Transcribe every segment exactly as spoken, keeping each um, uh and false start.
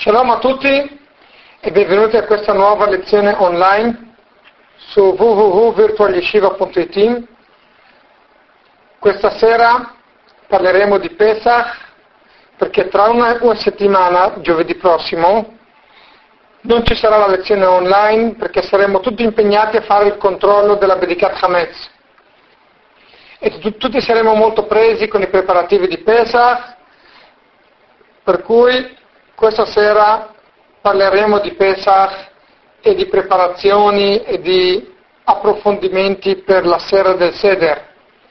Shalom a tutti e benvenuti a questa nuova lezione online su w w w punto virtual yeshiva punto i t. Questa sera parleremo di Pesach perché tra una, una settimana, giovedì prossimo, non ci sarà la lezione online perché saremo tutti impegnati a fare il controllo della Bedikat Hametz e t- tutti saremo molto presi con i preparativi di Pesach, per cui questa sera parleremo di Pesach e di preparazioni e di approfondimenti per la sera del Seder.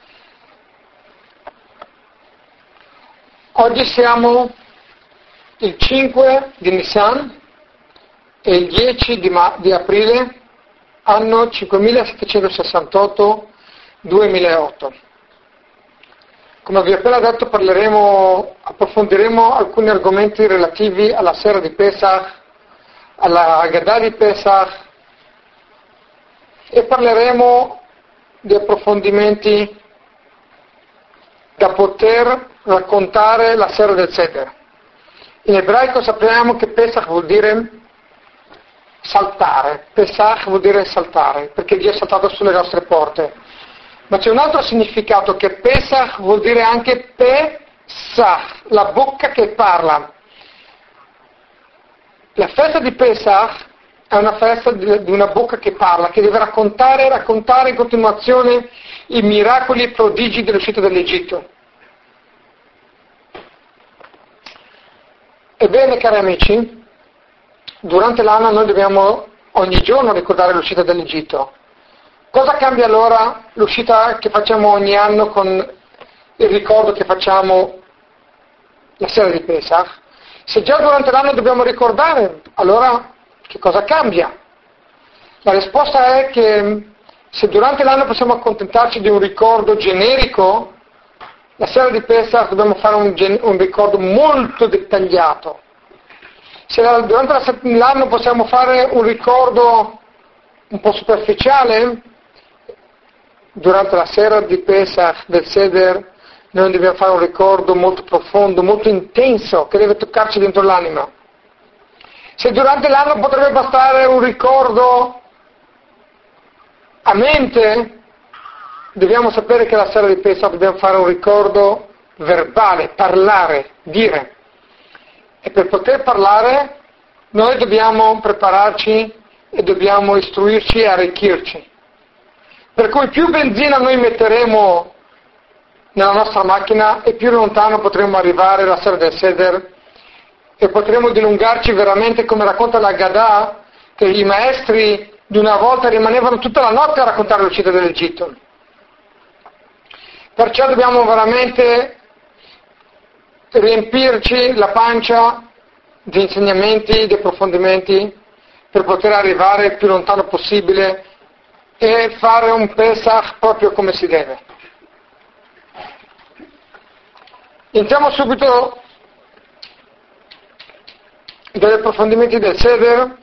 Oggi siamo il cinque di Nisan e il dieci di, ma- di aprile, anno cinquemilasettecentosessantotto duemilaotto. Come vi ho appena detto, parleremo, approfondiremo alcuni argomenti relativi alla sera di Pesach, alla Haggadah di Pesach e parleremo di approfondimenti da poter raccontare la sera del Seder. In ebraico sappiamo che Pesach vuol dire saltare, Pesach vuol dire saltare, perché Dio è saltato sulle nostre porte. Ma c'è un altro significato, che Pesach vuol dire anche Pesach, la bocca che parla. La festa di Pesach è una festa di una bocca che parla, che deve raccontare, raccontare in continuazione i miracoli e i prodigi dell'uscita dall'Egitto. Ebbene, cari amici, durante l'anno noi dobbiamo ogni giorno ricordare l'uscita dall'Egitto. Cosa cambia allora l'uscita che facciamo ogni anno con il ricordo che facciamo la sera di Pesach? Se già durante l'anno dobbiamo ricordare, allora che cosa cambia? La risposta è che se durante l'anno possiamo accontentarci di un ricordo generico, la sera di Pesach dobbiamo fare un, gen- un ricordo molto dettagliato. Se la- durante l'anno possiamo fare un ricordo un po' superficiale, durante la sera di Pesach del Seder noi dobbiamo fare un ricordo molto profondo, molto intenso, che deve toccarci dentro l'anima. Se durante l'anno potrebbe bastare un ricordo a mente, dobbiamo sapere che la sera di Pesach dobbiamo fare un ricordo verbale, parlare, dire. E per poter parlare noi dobbiamo prepararci e dobbiamo istruirci e arricchirci. Per cui più benzina noi metteremo nella nostra macchina e più lontano potremo arrivare la sera del Seder e potremo dilungarci veramente, come racconta la Haggadah, che i maestri di una volta rimanevano tutta la notte a raccontare l'uscita dall'Egitto. Perciò dobbiamo veramente riempirci la pancia di insegnamenti, di approfondimenti per poter arrivare il più lontano possibile e fare un Pesach proprio come si deve. Entriamo subito dagli approfondimenti del Seder.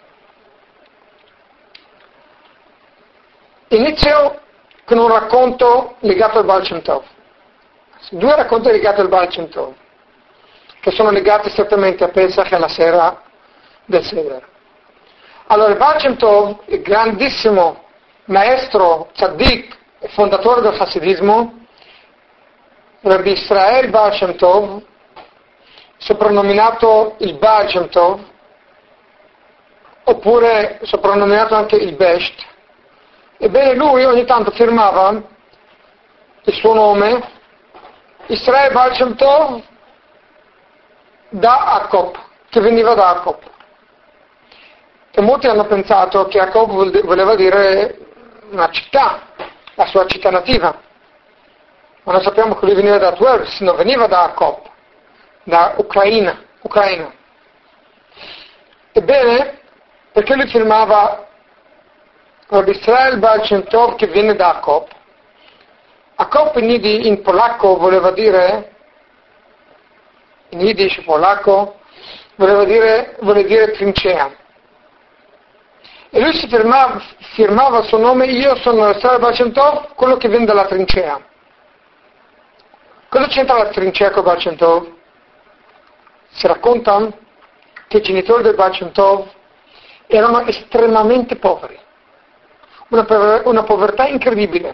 Inizio con un racconto legato al Baal Shem Tov. Due racconti legati al Baal Shem Tov, che sono legati strettamente a Pesach e alla sera del Seder. Allora, il Baal Shem Tov, il grandissimo maestro tzaddik e fondatore del Hasidismo, Rabbi Israel Baal Shem Tov, soprannominato il Baal Shem Tov, oppure soprannominato anche il Besht. Ebbene, lui ogni tanto firmava il suo nome Israel Baal Shem Tov da Jacob, che veniva da Jacob. E molti hanno pensato che Jacob voleva dire una città, la sua città nativa. Ma noi sappiamo che lui veniva da Tversky, non veniva da Jacob, da Ucraina, Ucraina. Ebbene, perché lui firmava Rabbi Israel Baal Shem Tov che viene da Jacob? Jacob in, in polacco voleva dire, in Yiddish polacco, voleva dire, vuole dire trincea. E lui si firmava, firmava il suo nome, io sono Israel Baal Shem Tov, quello che viene dalla trincea. Cosa c'entra la trincea con Baal Shem Tov? Si racconta che i genitori del Baal Shem Tov erano estremamente poveri, una, pover- una povertà incredibile,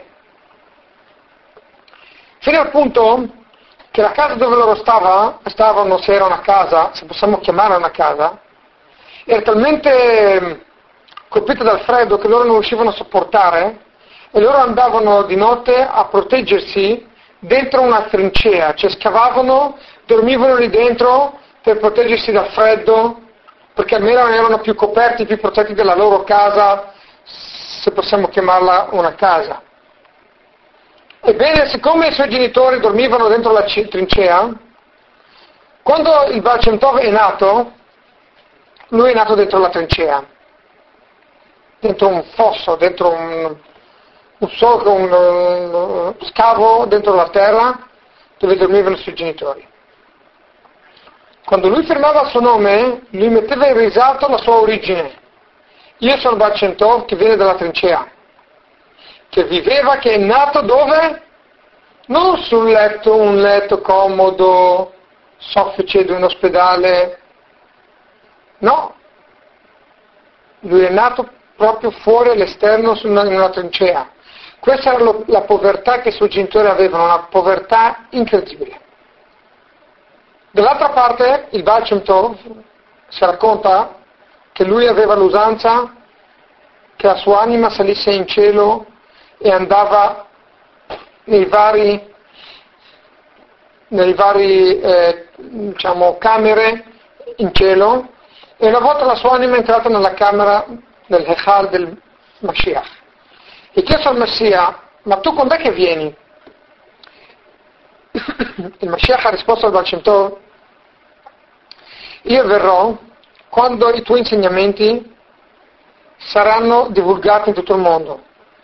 fino al punto che la casa dove loro stava, stavano, se era una casa, se possiamo chiamarla una casa, era talmente colpita dal freddo che loro non riuscivano a sopportare e loro andavano di notte a proteggersi dentro una trincea, cioè scavavano, dormivano lì dentro per proteggersi dal freddo, perché almeno erano più coperti, più protetti della loro casa, se possiamo chiamarla una casa. Ebbene, siccome i suoi genitori dormivano dentro la trincea, quando il Baal Shem Tov è nato, lui è nato dentro la trincea, dentro un fosso, dentro un, un, solco, un, un scavo dentro la terra dove dormivano i suoi genitori. Quando lui firmava il suo nome, lui metteva in risalto la sua origine. Io sono Baal Shem Tov, che viene dalla trincea, che viveva, che è nato dove? Non sul letto, un letto comodo, soffice di un ospedale. No, lui è nato proprio fuori all'esterno in una trincea. Questa era lo, la povertà che i suoi genitori avevano, una povertà incredibile. Dall'altra parte il Baal Shem Tov si racconta che lui aveva l'usanza che la sua anima salisse in cielo e andava nei vari, nei vari eh, diciamo, camere in cielo, e una volta la sua anima è entrata nella camera del Hechal del Mashiach e chiese al Messia: ma tu quando è che vieni? Il Mashiach ha risposto al Baal Shem Tov: io verrò quando i tuoi insegnamenti saranno divulgati in tutto il mondo.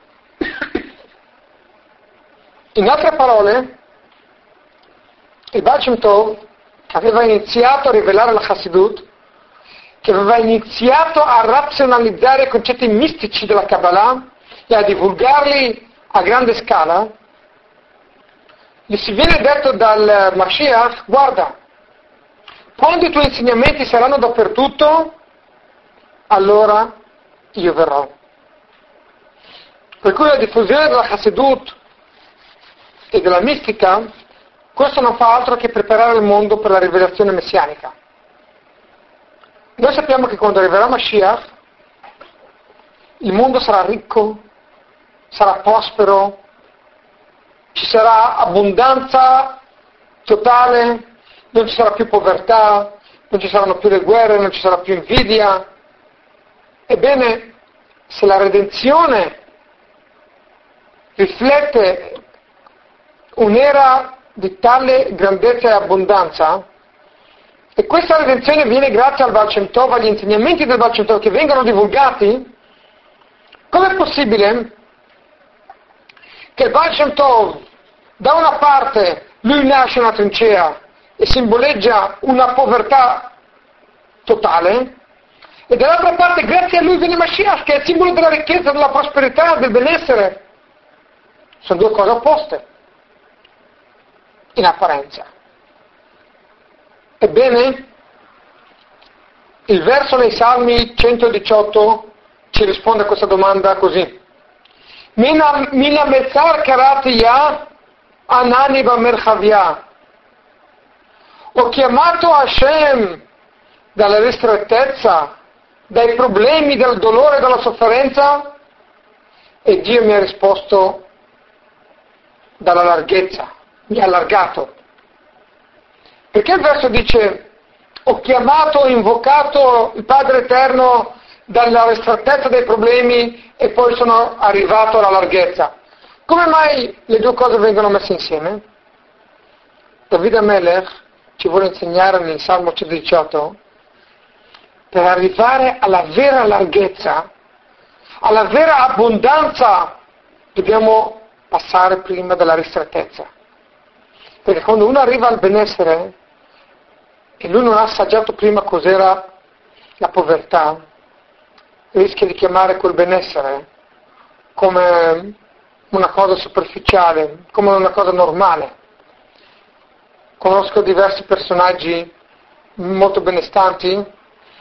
In altre parole, il Baal Shem Tov, che aveva iniziato a rivelare la Chassidut, che aveva iniziato a razionalizzare i concetti mistici della Kabbalah e a divulgarli a grande scala, gli si viene detto dal Mashiach: guarda, quando i tuoi insegnamenti saranno dappertutto, allora io verrò. Per cui la diffusione della Chassidut e della mistica, questo non fa altro che preparare il mondo per la rivelazione messianica. Noi sappiamo che quando arriverà Mashiach, il mondo sarà ricco, sarà prospero, ci sarà abbondanza totale, non ci sarà più povertà, non ci saranno più le guerre, non ci sarà più invidia. Ebbene, se la redenzione riflette un'era di tale grandezza e abbondanza, e questa redenzione viene grazie al Baal Shem Tov, agli insegnamenti del Baal Shem Tov che vengono divulgati, com'è possibile che il Baal Shem Tov, da una parte, lui nasce in una trincea e simboleggia una povertà totale, e dall'altra parte, grazie a lui viene Mashiach, che è il simbolo della ricchezza, della prosperità, del benessere. Sono due cose opposte, in apparenza. Ebbene, il verso nei Salmi centodiciotto ci risponde a questa domanda così: Mina mina mezzar karatiya anani b'merchavia. Ho chiamato Hashem dalla ristrettezza, dai problemi, dal dolore, dalla sofferenza, e Dio mi ha risposto dalla larghezza, mi ha allargato. Perché il verso dice: ho chiamato, ho invocato il Padre Eterno dalla ristrettezza dei problemi e poi sono arrivato alla larghezza? Come mai le due cose vengono messe insieme? David HaMelech ci vuole insegnare nel Salmo centodiciotto: per arrivare alla vera larghezza, alla vera abbondanza, dobbiamo passare prima dalla ristrettezza. Perché quando uno arriva al benessere e lui non ha assaggiato prima cos'era la povertà, rischia di chiamare quel benessere come una cosa superficiale, come una cosa normale. Conosco diversi personaggi molto benestanti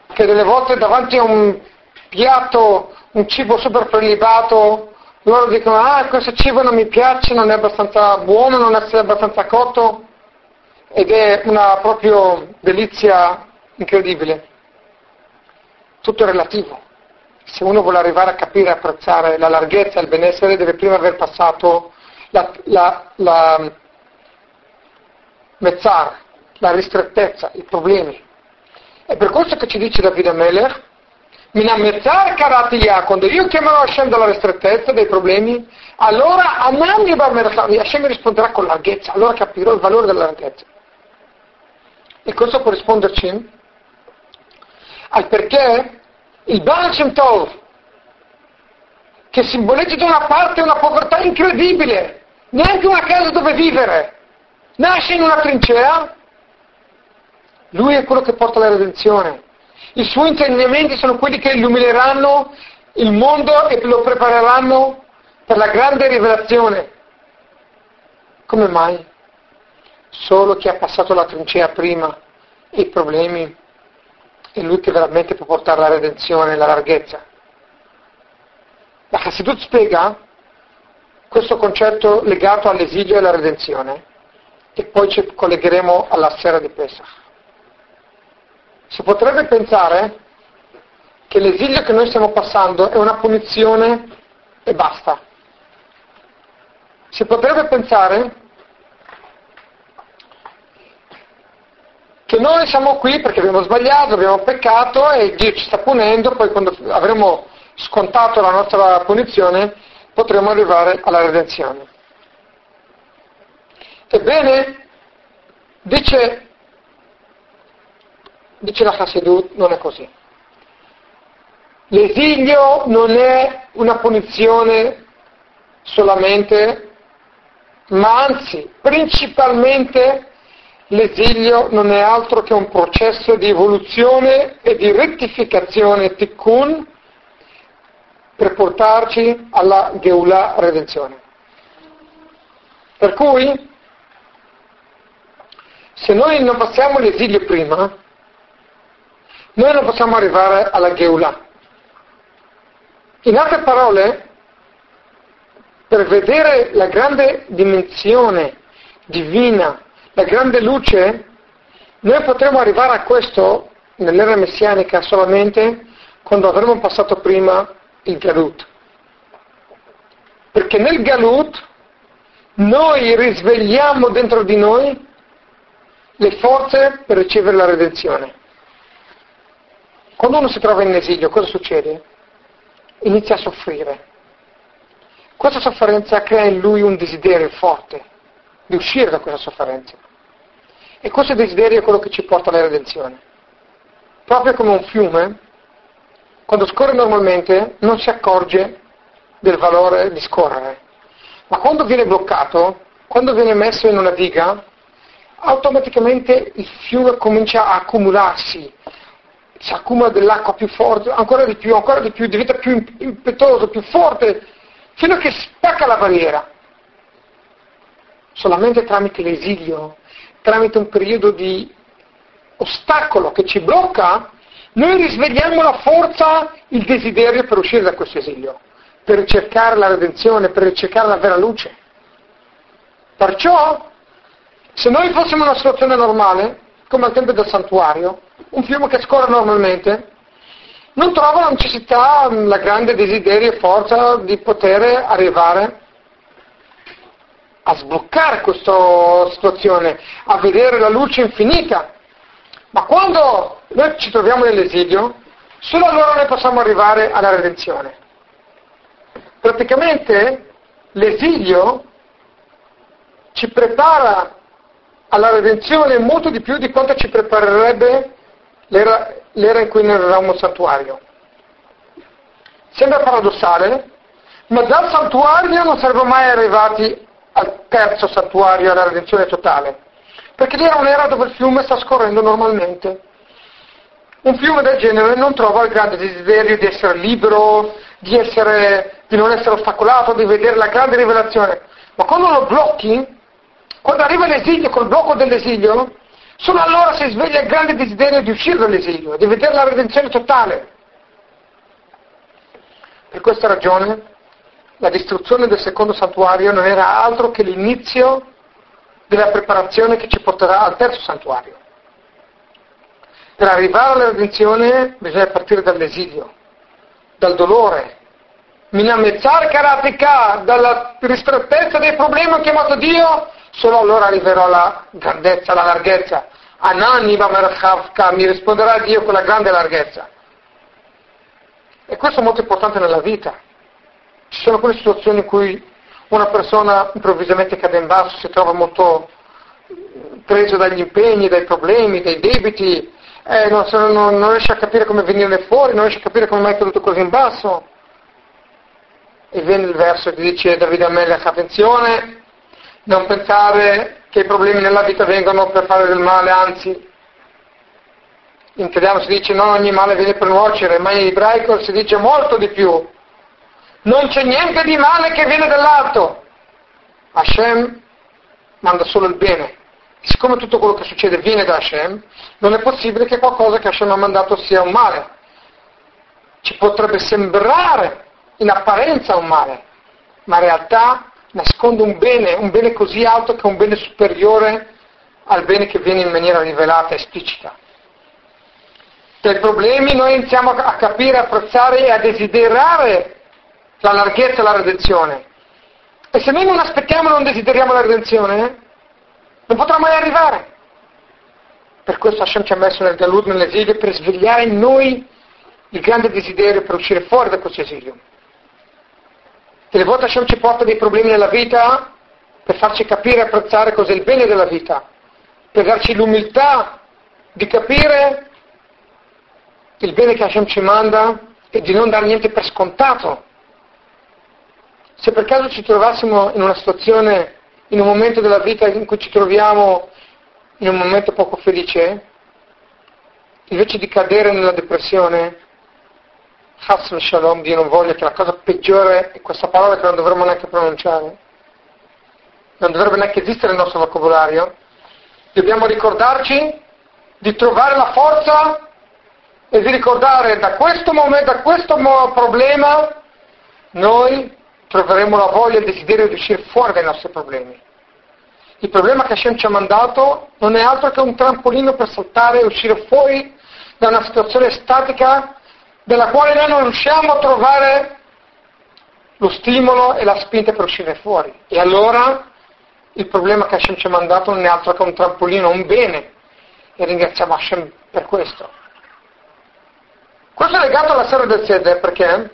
che delle volte davanti a un piatto, un cibo super prelibato, loro dicono ah questo cibo non mi piace, non è abbastanza buono, non è abbastanza cotto, ed è una proprio delizia incredibile. Tutto è relativo. Se uno vuole arrivare a capire e apprezzare la larghezza e il benessere, deve prima aver passato la, la, la mezzar, la ristrettezza, i problemi. È per questo che ci dice Davide Amelech, Mina mezzar karatiyah, quando io chiamerò Hashem dalla ristrettezza, dei problemi, allora Anam Hashem mi risponderà con larghezza, allora capirò il valore della larghezza. E questo può risponderci al perché il Baal Shem Tov, che simboleggia da una parte una povertà incredibile, neanche una casa dove vivere, nasce in una trincea, lui è quello che porta la redenzione. I suoi insegnamenti sono quelli che illumineranno il mondo e lo prepareranno per la grande rivelazione. Come mai? Solo chi ha passato la trincea prima e i problemi è lui che veramente può portare la redenzione e la larghezza. La Chassidut spiega questo concetto legato all'esilio e alla redenzione e poi ci collegheremo alla sera di Pesach. Si potrebbe pensare che l'esilio che noi stiamo passando è una punizione e basta. Si potrebbe pensare che noi siamo qui perché abbiamo sbagliato, abbiamo peccato e Dio ci sta punendo, poi quando avremo scontato la nostra punizione potremo arrivare alla redenzione. Ebbene, dice, dice la Chassidut, non è così. L'esilio non è una punizione solamente, ma anzi, principalmente l'esilio non è altro che un processo di evoluzione e di rettificazione tikkun per portarci alla Geulah redenzione. Per cui, se noi non passiamo l'esilio prima, noi non possiamo arrivare alla Geulah. In altre parole, per vedere la grande dimensione divina, la grande luce, noi potremo arrivare a questo nell'era messianica solamente quando avremo passato prima il Galut. Perché nel Galut noi risvegliamo dentro di noi le forze per ricevere la redenzione. Quando uno si trova in esilio, cosa succede? Inizia a soffrire. Questa sofferenza crea in lui un desiderio forte di uscire da questa sofferenza. E questo desiderio è quello che ci porta alla redenzione. Proprio come un fiume, quando scorre normalmente non si accorge del valore di scorrere. Ma quando viene bloccato, quando viene messo in una diga, automaticamente il fiume comincia a accumularsi, si accumula dell'acqua più forte, ancora di più, ancora di più, diventa più impetuoso, più forte, fino a che spacca la barriera. Solamente tramite l'esilio, tramite un periodo di ostacolo che ci blocca, noi risvegliamo la forza, il desiderio per uscire da questo esilio, per ricercare la redenzione, per ricercare la vera luce. Perciò, se noi fossimo in una situazione normale, come al tempo del santuario, un fiume che scorre normalmente, non trova la necessità, la grande desiderio e forza di poter arrivare a sbloccare questa situazione, a vedere la luce infinita. Ma quando noi ci troviamo nell'esilio, solo allora noi possiamo arrivare alla redenzione. Praticamente l'esilio ci prepara alla redenzione molto di più di quanto ci preparerebbe l'era, l'era in cui noi eravamo santuario. Sembra paradossale, ma dal santuario non saremmo mai arrivati al terzo santuario, alla redenzione totale, perché lì era un'era dove il fiume sta scorrendo normalmente. Un fiume del genere non trova il grande desiderio di essere libero, di, essere, di non essere ostacolato, di vedere la grande rivelazione. Ma quando lo blocchi, quando arriva l'esilio, col blocco dell'esilio, Solo allora si sveglia il grande desiderio di uscire dall'esilio, di vedere la redenzione totale. Per questa ragione la distruzione del secondo santuario non era altro che l'inizio della preparazione che ci porterà al terzo santuario. Per arrivare alla redenzione bisogna partire dall'esilio, dal dolore, minamezzare karatika, dalla ristrettezza dei problemi ho chiamato Dio, solo allora arriverò alla grandezza, alla larghezza. Anani Vamerchavka, mi risponderà Dio con la grande larghezza. E questo è molto importante nella vita. Ci sono quelle situazioni in cui una persona improvvisamente cade in basso, si trova molto preso dagli impegni, dai problemi, dai debiti, eh, non, non, non riesce a capire come venirne fuori, non riesce a capire come mai è caduto così in basso. E viene il verso che dice Davide Amelech, attenzione, non pensare che i problemi nella vita vengono per fare del male, anzi, in italiano si dice non ogni male viene per nuocere, ma in ebraico si dice molto di più. Non c'è niente di male che viene dall'alto. Hashem manda solo il bene. E siccome tutto quello che succede viene da Hashem, non è possibile che qualcosa che Hashem ha mandato sia un male. Ci potrebbe sembrare in apparenza un male, ma in realtà nasconde un bene, un bene così alto che è un bene superiore al bene che viene in maniera rivelata, esplicita. Per i problemi noi iniziamo a capire, a apprezzare e a desiderare la larghezza e la redenzione. E se noi non aspettiamo e non desideriamo la redenzione, non potrà mai arrivare. Per questo Hashem ci ha messo nel Galud, nell'esilio, per svegliare in noi il grande desiderio per uscire fuori da questo esilio. Delle volte Hashem ci porta dei problemi nella vita per farci capire e apprezzare cos'è il bene della vita, per darci l'umiltà di capire il bene che Hashem ci manda e di non dare niente per scontato. Se per caso ci trovassimo in una situazione, in un momento della vita in cui ci troviamo in un momento poco felice, invece di cadere nella depressione, Chas Shalom, Dio non voglia, che la cosa peggiore è questa parola che non dovremmo neanche pronunciare, non dovrebbe neanche esistere nel nostro vocabolario, dobbiamo ricordarci di trovare la forza e di ricordare da questo momento, da questo problema, noi troveremo la voglia e il desiderio di uscire fuori dai nostri problemi. Il problema che Hashem ci ha mandato non è altro che un trampolino per saltare e uscire fuori da una situazione statica della quale noi non riusciamo a trovare lo stimolo e la spinta per uscire fuori. E allora il problema che Hashem ci ha mandato non è altro che un trampolino, un bene, e ringraziamo Hashem per questo. Questo è legato alla sera del Seder, perché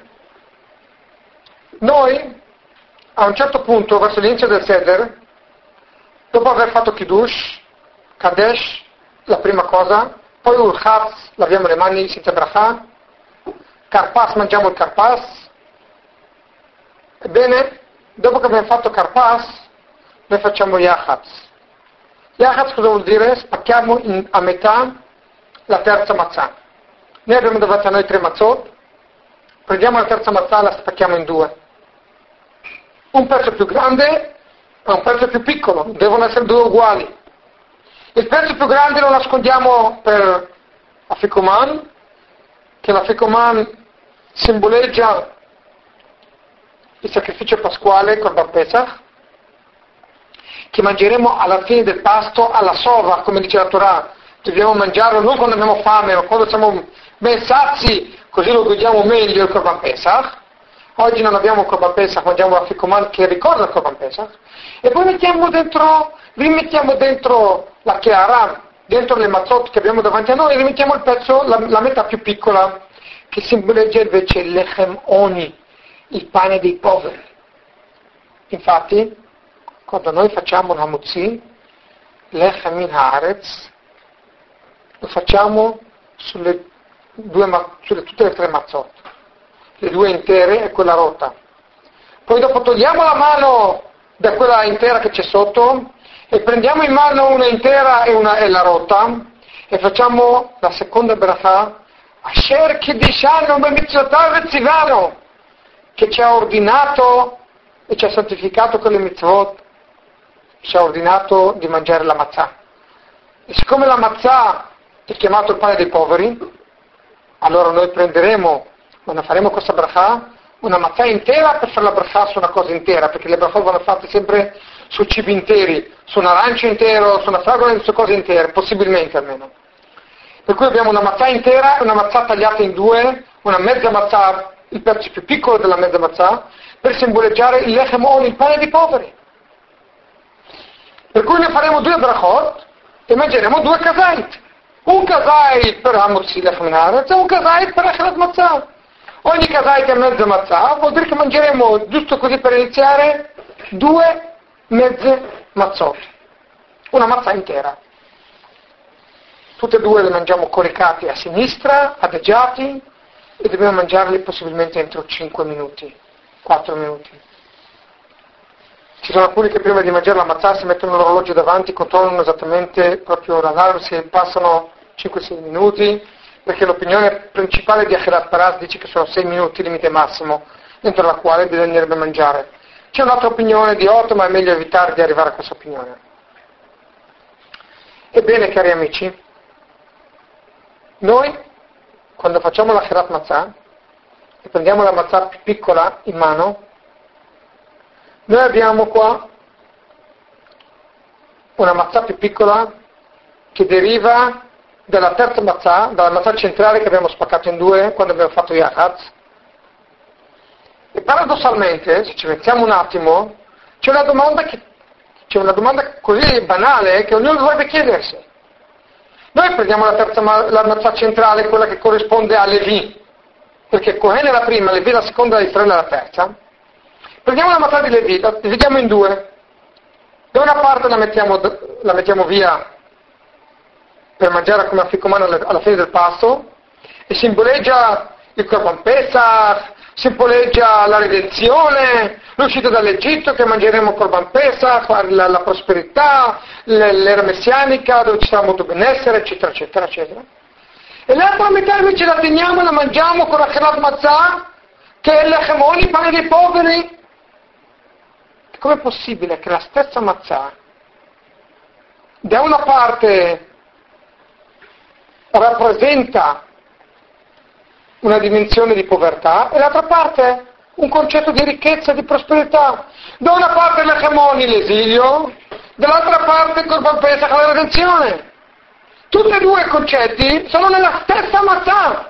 noi, a un certo punto, verso l'inizio del Seder, dopo aver fatto Kiddush, Kadesh, la prima cosa, poi Urchatz, laviamo le mani senza brachà, Karpas, mangiamo il Karpas. Ebbene, dopo che abbiamo fatto Karpas, noi facciamo Yachatz. Yachatz cosa vuol dire? Spacchiamo in, a metà la terza matzah. Noi abbiamo davanti a noi tre mazzot, prendiamo la terza matzah e la spacchiamo in due. Un pezzo più grande e un pezzo più piccolo, devono essere due uguali. Il pezzo più grande lo nascondiamo per Afikoman, che l'Afikoman simboleggia il sacrificio pasquale, Korban Pesach, che mangeremo alla fine del pasto, alla sova, come dice la Torah. Dobbiamo mangiarlo non quando abbiamo fame, ma quando siamo ben sazi, così lo godiamo meglio il Korban Pesach. Oggi non abbiamo il Korban Pesach, mangiamo l'Afikoman che ricorda il Korban Pesach. E poi mettiamo dentro, rimettiamo dentro la chiara, dentro le mazzot che abbiamo davanti a noi, e rimettiamo il pezzo, la, la metà più piccola, che simboleggia invece il lechem oni, il pane dei poveri. Infatti, quando noi facciamo la muzzi, lechem min haaretz, lo facciamo sulle, due, sulle tutte le tre mazzot, le due intere e quella rotta. Poi dopo togliamo la mano da quella intera che c'è sotto e prendiamo in mano una intera e, una, e la rotta e facciamo la seconda bracha, Asher Kedishanu b'mitzvotav etzivanu, che ci ha ordinato e ci ha santificato con le mitzvot, ci ha ordinato di mangiare la matzah. E siccome la matzah è chiamato il pane dei poveri, allora noi prenderemo, quando faremo questa brachà, una matzah intera per fare la brachà su una cosa intera, perché le brachot vanno fatte sempre su cibi interi, su un arancio intero, su una fragola, su cose intere, possibilmente almeno. Per cui abbiamo una matzah intera, una matzah tagliata in due, una mezza matzah, il pezzo più piccolo della mezza matzah, per simboleggiare il lechem on, il pane dei poveri. Per cui ne faremo due brachot e mangeremo due kazait. Un kazait per Hamotzi lechem haaretz e un kazait per Achelat matzah. Ogni kazait è mezza matzah, vuol dire che mangeremo, giusto così per iniziare, due mezze mazzot. Una matzah intera. Tutte e due le mangiamo coricati a sinistra, adeggiati, e dobbiamo mangiarli possibilmente entro cinque minuti, quattro minuti. Ci sono alcuni che prima di mangiare la matzah si mettono l'orologio davanti, controllano esattamente proprio l'allarme se passano cinque sei minuti, perché l'opinione principale di Achelat Paras dice che sono sei minuti limite massimo, entro la quale bisognerebbe mangiare. C'è un'altra opinione di otto, ma è meglio evitare di arrivare a questa opinione. Ebbene, cari amici, noi, quando facciamo la Achelat Matzah, e prendiamo la matzah più piccola in mano, noi abbiamo qua una matzah più piccola che deriva dalla terza matzah, dalla matzah centrale che abbiamo spaccato in due quando abbiamo fatto Yachatz. E paradossalmente, se ci mettiamo un attimo, c'è una domanda che, c'è una domanda così banale che ognuno dovrebbe chiedersi. Noi prendiamo la terza la matzah centrale, quella che corrisponde a Levi, perché Cohen è la prima, Levi è la seconda, Israele è la terza. Prendiamo la matzah di Levi, la dividiamo in due. Da una parte la mettiamo, la mettiamo via per mangiare come afficomano alla fine del pasto, e simboleggia il Korban Pesach, simboleggia la redenzione, l'uscita dall'Egitto che mangeremo Korban Pesach, la, la prosperità, l'era messianica dove ci sarà molto benessere, eccetera, eccetera, eccetera. E l'altra metà invece la teniamo e la mangiamo con la Achelat Matzah, che è il lechem on, il pane dei poveri. Com'è possibile che la stessa matzah da una parte rappresenta una dimensione di povertà e dall'altra parte un concetto di ricchezza e di prosperità? Da una parte il lechem on, l'esilio, dall'altra parte il Korban Pesach, la redenzione. Tutti e due i concetti sono nella stessa matzah.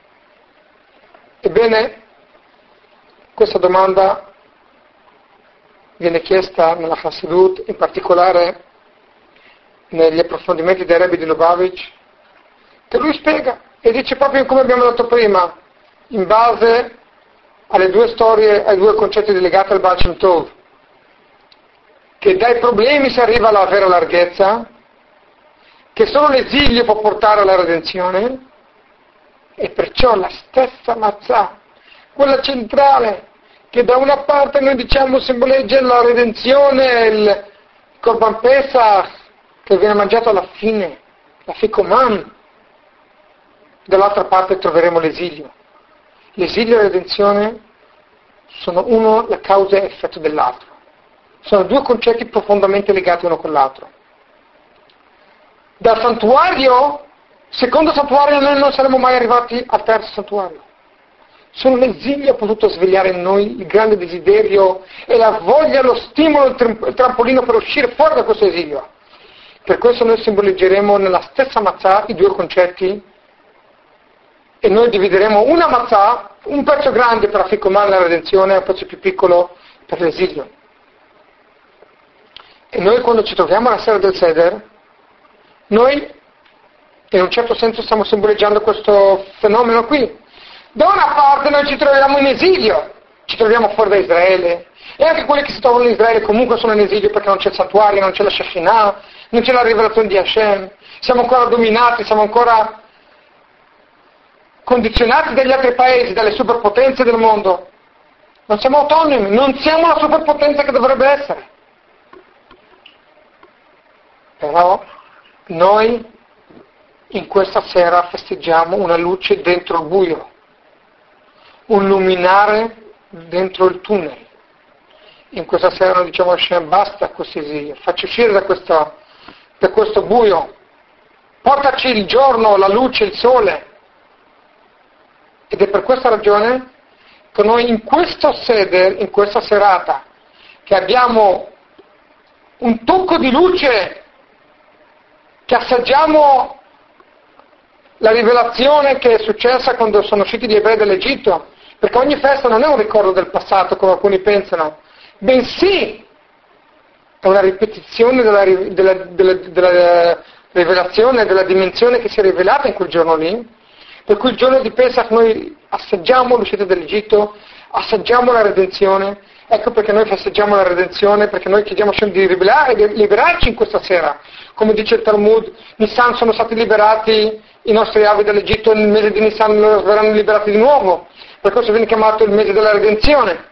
Ebbene, questa domanda viene chiesta nella Chassidut, in particolare negli approfondimenti dei Rebbe di Lubavitch, che lui spiega e dice proprio come abbiamo detto prima, in base alle due storie, ai due concetti legati al Baal Shem Tov, che dai problemi si arriva alla vera larghezza, che solo l'esilio può portare alla redenzione, e perciò la stessa matzah, quella centrale, che da una parte noi diciamo simboleggia la redenzione, il Korban Pesach, che viene mangiato alla fine, la Fikoman, dall'altra parte troveremo l'esilio. L'esilio e la redenzione sono uno la causa e effetto dell'altro. Sono due concetti profondamente legati uno con l'altro. Dal santuario, secondo santuario, noi non saremmo mai arrivati al terzo santuario. Solo l'esilio ha potuto svegliare in noi il grande desiderio e la voglia, lo stimolo, il trampolino per uscire fuori da questo esilio. Per questo noi simboleggeremo nella stessa matzah i due concetti e noi divideremo una matzah, un pezzo grande per afficomare la redenzione e un pezzo più piccolo per l'esilio. E noi quando ci troviamo alla sera del Seder, noi in un certo senso stiamo simboleggiando questo fenomeno qui. Da una parte noi ci troviamo in esilio, ci troviamo fuori da Israele, e anche quelli che si trovano in Israele comunque sono in esilio perché non c'è il santuario, non c'è la Shekinah, non c'è la rivelazione di Hashem, siamo ancora dominati, siamo ancora condizionati dagli altri paesi, dalle superpotenze del mondo. Non siamo autonomi, non siamo la superpotenza che dovrebbe essere. Però noi in questa sera festeggiamo una luce dentro il buio, un luminare dentro il tunnel. In questa sera noi diciamo a Hashem, basta questo esilio, facci uscire da questo, da questo buio, portaci il giorno, la luce, il sole. Ed è per questa ragione che noi in questo seder, in questa serata, che abbiamo un tocco di luce, che assaggiamo la rivelazione che è successa quando sono usciti gli ebrei dall'Egitto, perché ogni festa non è un ricordo del passato come alcuni pensano, bensì è una ripetizione della, della, della, della rivelazione, della dimensione che si è rivelata in quel giorno lì, per cui il giorno di Pesach noi assaggiamo l'uscita dall'Egitto, assaggiamo la redenzione. Ecco perché noi festeggiamo la redenzione, perché noi chiediamo a Hashem di rivelare, di liberarci in questa sera. Come dice il Talmud, Nissan sono stati liberati i nostri avi dall'Egitto, nel mese di Nissan verranno liberati di nuovo. Per questo viene chiamato il mese della redenzione.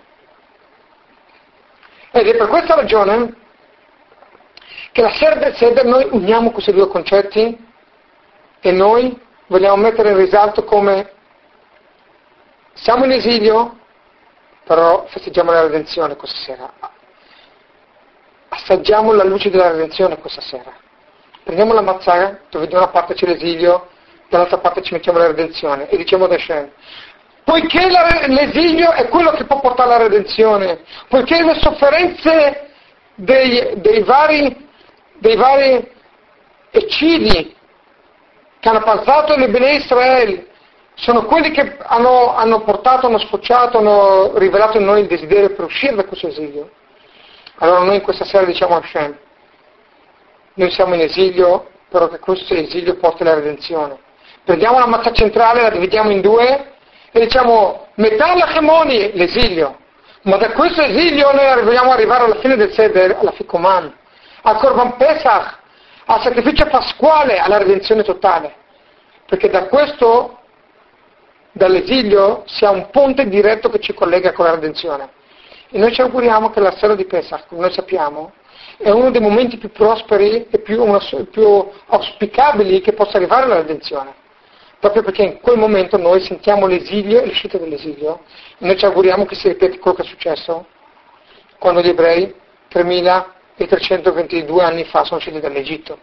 Ed è per questa ragione che la sera del Seder noi uniamo questi due concetti e noi vogliamo mettere in risalto come siamo in esilio, però festeggiamo la redenzione questa sera. Assaggiamo la luce della redenzione questa sera. Prendiamo la mazzara, dove da una parte c'è l'esilio, dall'altra parte ci mettiamo la redenzione e diciamo ad Hashem, poiché la, l'esilio è quello che può portare alla redenzione, poiché le sofferenze dei, dei vari dei vari eccidi che hanno passato le Bnei Israele sono quelli che hanno, hanno portato, hanno sfociato, hanno rivelato in noi il desiderio per uscire da questo esilio. Allora noi in questa sera diciamo a Hashem, noi siamo in esilio, però che questo esilio porti alla redenzione. Prendiamo la mazza centrale, la dividiamo in due e diciamo metà la Chemoni, l'esilio, ma da questo esilio noi vogliamo arrivare alla fine del Seder, alla Ficcoman, al Korban Pesach, al sacrificio pasquale, alla redenzione totale, perché da questo, dall'esilio, si ha un ponte diretto che ci collega con la redenzione. E noi ci auguriamo che la sera di Pesach, come noi sappiamo, è uno dei momenti più prosperi e più, uno, più auspicabili che possa arrivare alla redenzione, proprio perché in quel momento noi sentiamo l'esilio e l'uscita dell'esilio, e noi ci auguriamo che si ripeti quello che è successo quando gli ebrei, tremilatrecentoventidue anni fa, sono usciti dall'Egitto.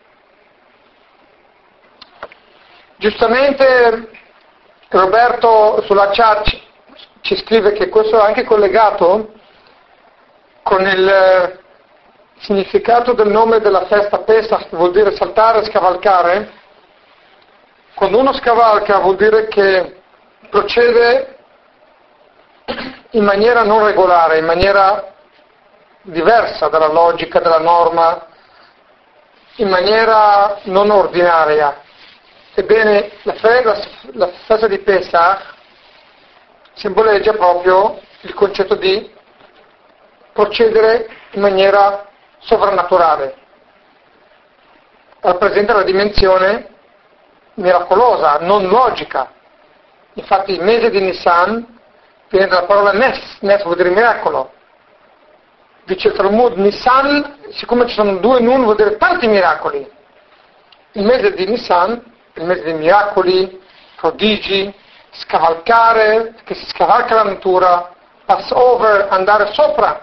Giustamente Roberto sulla chat ci scrive che questo è anche collegato con il significato del nome della festa Pesach, che vuol dire saltare, scavalcare. Quando uno scavalca vuol dire che procede in maniera non regolare, in maniera diversa dalla logica, dalla norma, in maniera non ordinaria. Ebbene, la festa, la festa di Pesach simboleggia proprio il concetto di procedere in maniera sovrannaturale. Rappresenta la dimensione miracolosa, non logica. Infatti il mese di Nissan viene dalla parola Nes, Nes vuol dire miracolo. Dice il Talmud, Nissan, siccome ci sono due nun, vuol dire tanti miracoli. Il mese di Nissan è il mese dei miracoli, prodigi, scavalcare, che si scavalca la natura, pass over, andare sopra.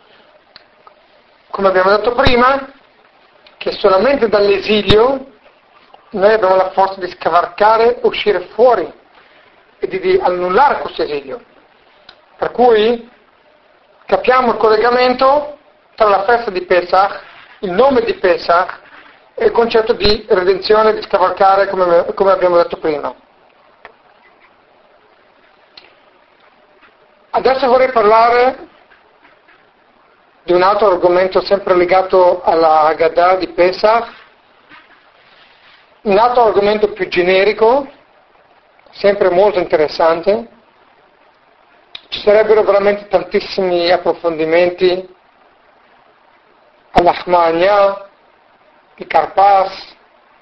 Come abbiamo detto prima, che solamente dall'esilio noi abbiamo la forza di scavalcare, uscire fuori e di, di annullare questo esilio. Per cui capiamo il collegamento tra la festa di Pesach, il nome di Pesach e il concetto di redenzione, di scavalcare, come, come abbiamo detto prima. Adesso vorrei parlare di un altro argomento sempre legato alla Haggadah di Pesach, un altro argomento più generico, sempre molto interessante. Ci sarebbero veramente tantissimi approfondimenti all'Achmania, di Karpas,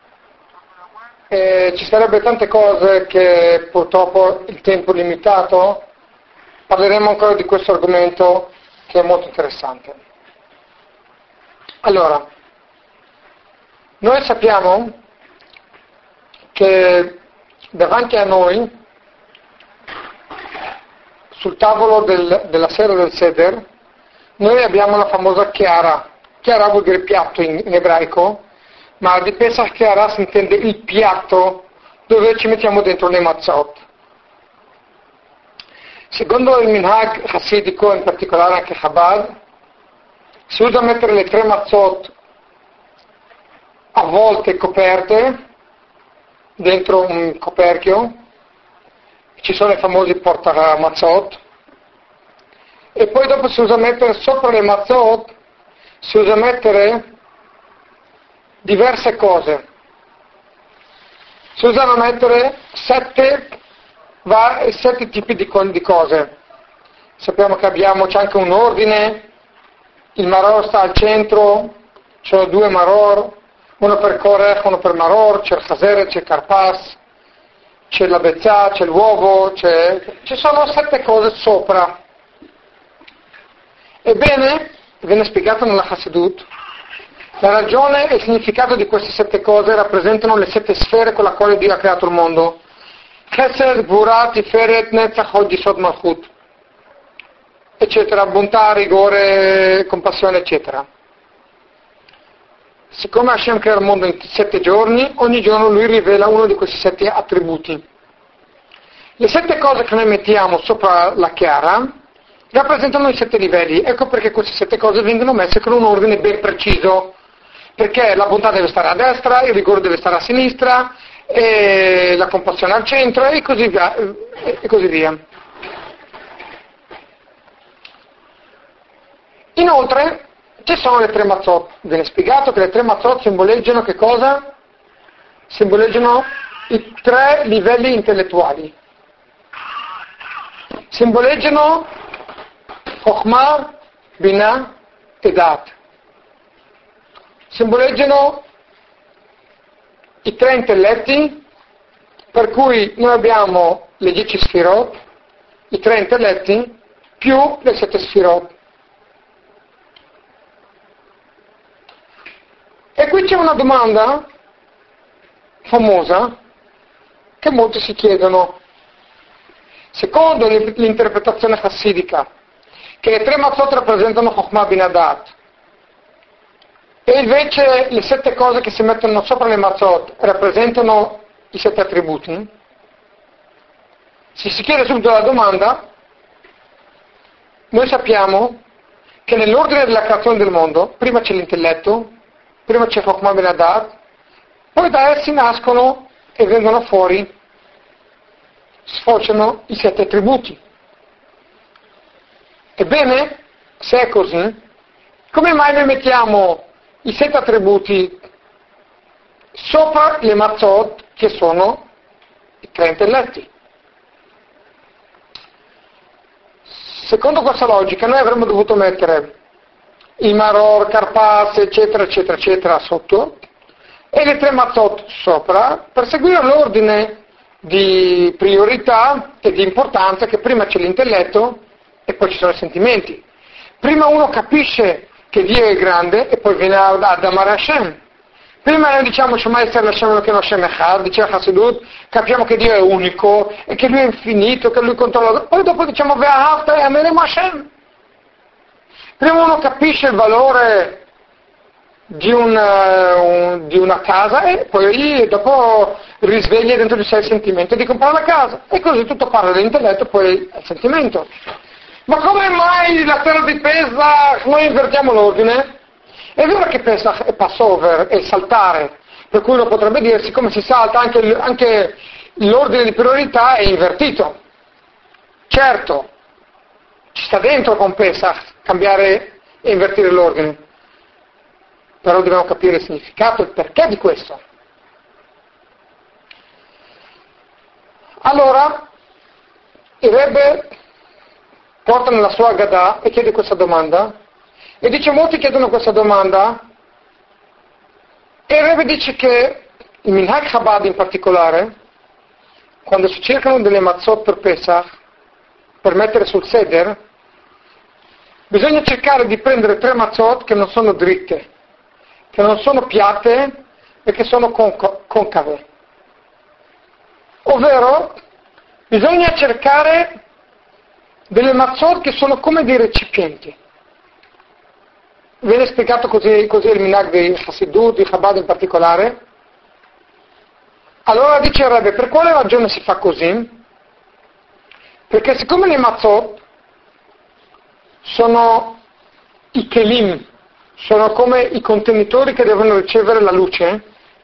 e ci sarebbe tante cose che purtroppo il tempo è limitato. Parleremo ancora di questo argomento che è molto interessante. Allora, noi sappiamo che davanti a noi, sul tavolo del, della sera del Seder, noi abbiamo la famosa chiara. Chiara vuol dire piatto in, in ebraico, ma di Pesach Keara si intende il piatto dove ci mettiamo dentro le mazzot. Secondo il minhag chassidico, in particolare anche Chabad, si usa mettere le tre mazzot avvolte coperte dentro un coperchio, ci sono i famosi portamazzot, e poi dopo si usa mettere sopra le mazzot, si usa mettere diverse cose. Si usano mettere sette, va, sette tipi di, di cose. Sappiamo che abbiamo, c'è anche un ordine, il maror sta al centro, ci sono due maror, uno per korech, uno per maror, c'è il chaseret, c'è il karpas, c'è la bezzà, c'è l'uovo, c'è... ci sono sette cose sopra. Ebbene, viene spiegato nella Chassidut, la ragione e il significato di queste sette cose rappresentano le sette sfere con le quali Dio ha creato il mondo. Chesed, Gvura, Tiferet, Netzach, Hod, Yisod, Malchut, eccetera, bontà, rigore, compassione, eccetera. Siccome Hashem crea il mondo in sette giorni, ogni giorno lui rivela uno di questi sette attributi. Le sette cose che noi mettiamo sopra la chiara rappresentano i sette livelli. Ecco perché queste sette cose vengono messe con un ordine ben preciso, perché la bontà deve stare a destra, il rigore deve stare a sinistra, e la compassione al centro, e così via. E così via. Inoltre ci sono le tre mazzot. Viene spiegato che le tre mazzot simboleggiano che cosa? Simboleggiano i tre livelli intellettuali. Simboleggiano Chokhmah, Binah e Dat. Simboleggiano i tre intelletti, per cui noi abbiamo le dieci sfirot, i tre intelletti, più le sette sfirot. E qui c'è una domanda famosa che molti si chiedono. Secondo l'interpretazione chassidica, che le tre mazzot rappresentano Chokhmah, Binah, Dat, e invece le sette cose che si mettono sopra le mazzot rappresentano i sette attributi, se si chiede subito la domanda, noi sappiamo che nell'ordine della creazione del mondo prima c'è l'intelletto, prima c'è Chokhmah, Binah, Dat, poi da essi nascono e vengono fuori, sfociano i sette attributi. Ebbene, se è così, come mai noi mettiamo i sette attributi sopra le mazzot che sono i tre intelletti? Secondo questa logica noi avremmo dovuto mettere il maror, karpas, eccetera, eccetera, eccetera sotto e le tre mazzot sopra, per seguire l'ordine di priorità e di importanza, che prima c'è l'intelletto e poi ci sono i sentimenti. Prima uno capisce che Dio è grande e poi viene ad amare Hashem. Prima noi diciamo Shema Yisrael Hashem Elokeinu Hashem Echad, diceva Chassidut, capiamo che Dio è unico e che Lui è infinito, che Lui controlla. Poi dopo diciamo Ve'ahavta e ameremo Hashem. Prima uno capisce il valore di, un, un, di una casa e poi dopo risveglia dentro di sé il sentimento di comprare la casa. E così tutto parla dell'intelletto e poi al sentimento. Ma come mai la terra di Pesach noi invertiamo l'ordine? È vero che Pesach è Passover, è saltare, per cui uno potrebbe dire, siccome si salta anche, anche l'ordine di priorità è invertito. Certo, ci sta dentro con Pesach cambiare e invertire l'ordine, però dobbiamo capire il significato, il perché di questo. Allora, il Rebbe porta nella sua Agadah e chiede questa domanda, e dice molti chiedono questa domanda, e il Rebbe dice che il Minhag Chabad in particolare, quando si cercano delle mazzot per Pesach, per mettere sul Seder, bisogna cercare di prendere tre mazzot che non sono dritte, che non sono piatte e che sono conco- concave. Ovvero, bisogna cercare delle mazzot che sono come dei recipienti. viene spiegato così, così il Minhag di Hasidut, di Chabad in particolare. Allora dice il Rebbe, per quale ragione si fa così? Perché siccome le matzot sono i kelim, sono come i contenitori che devono ricevere la luce,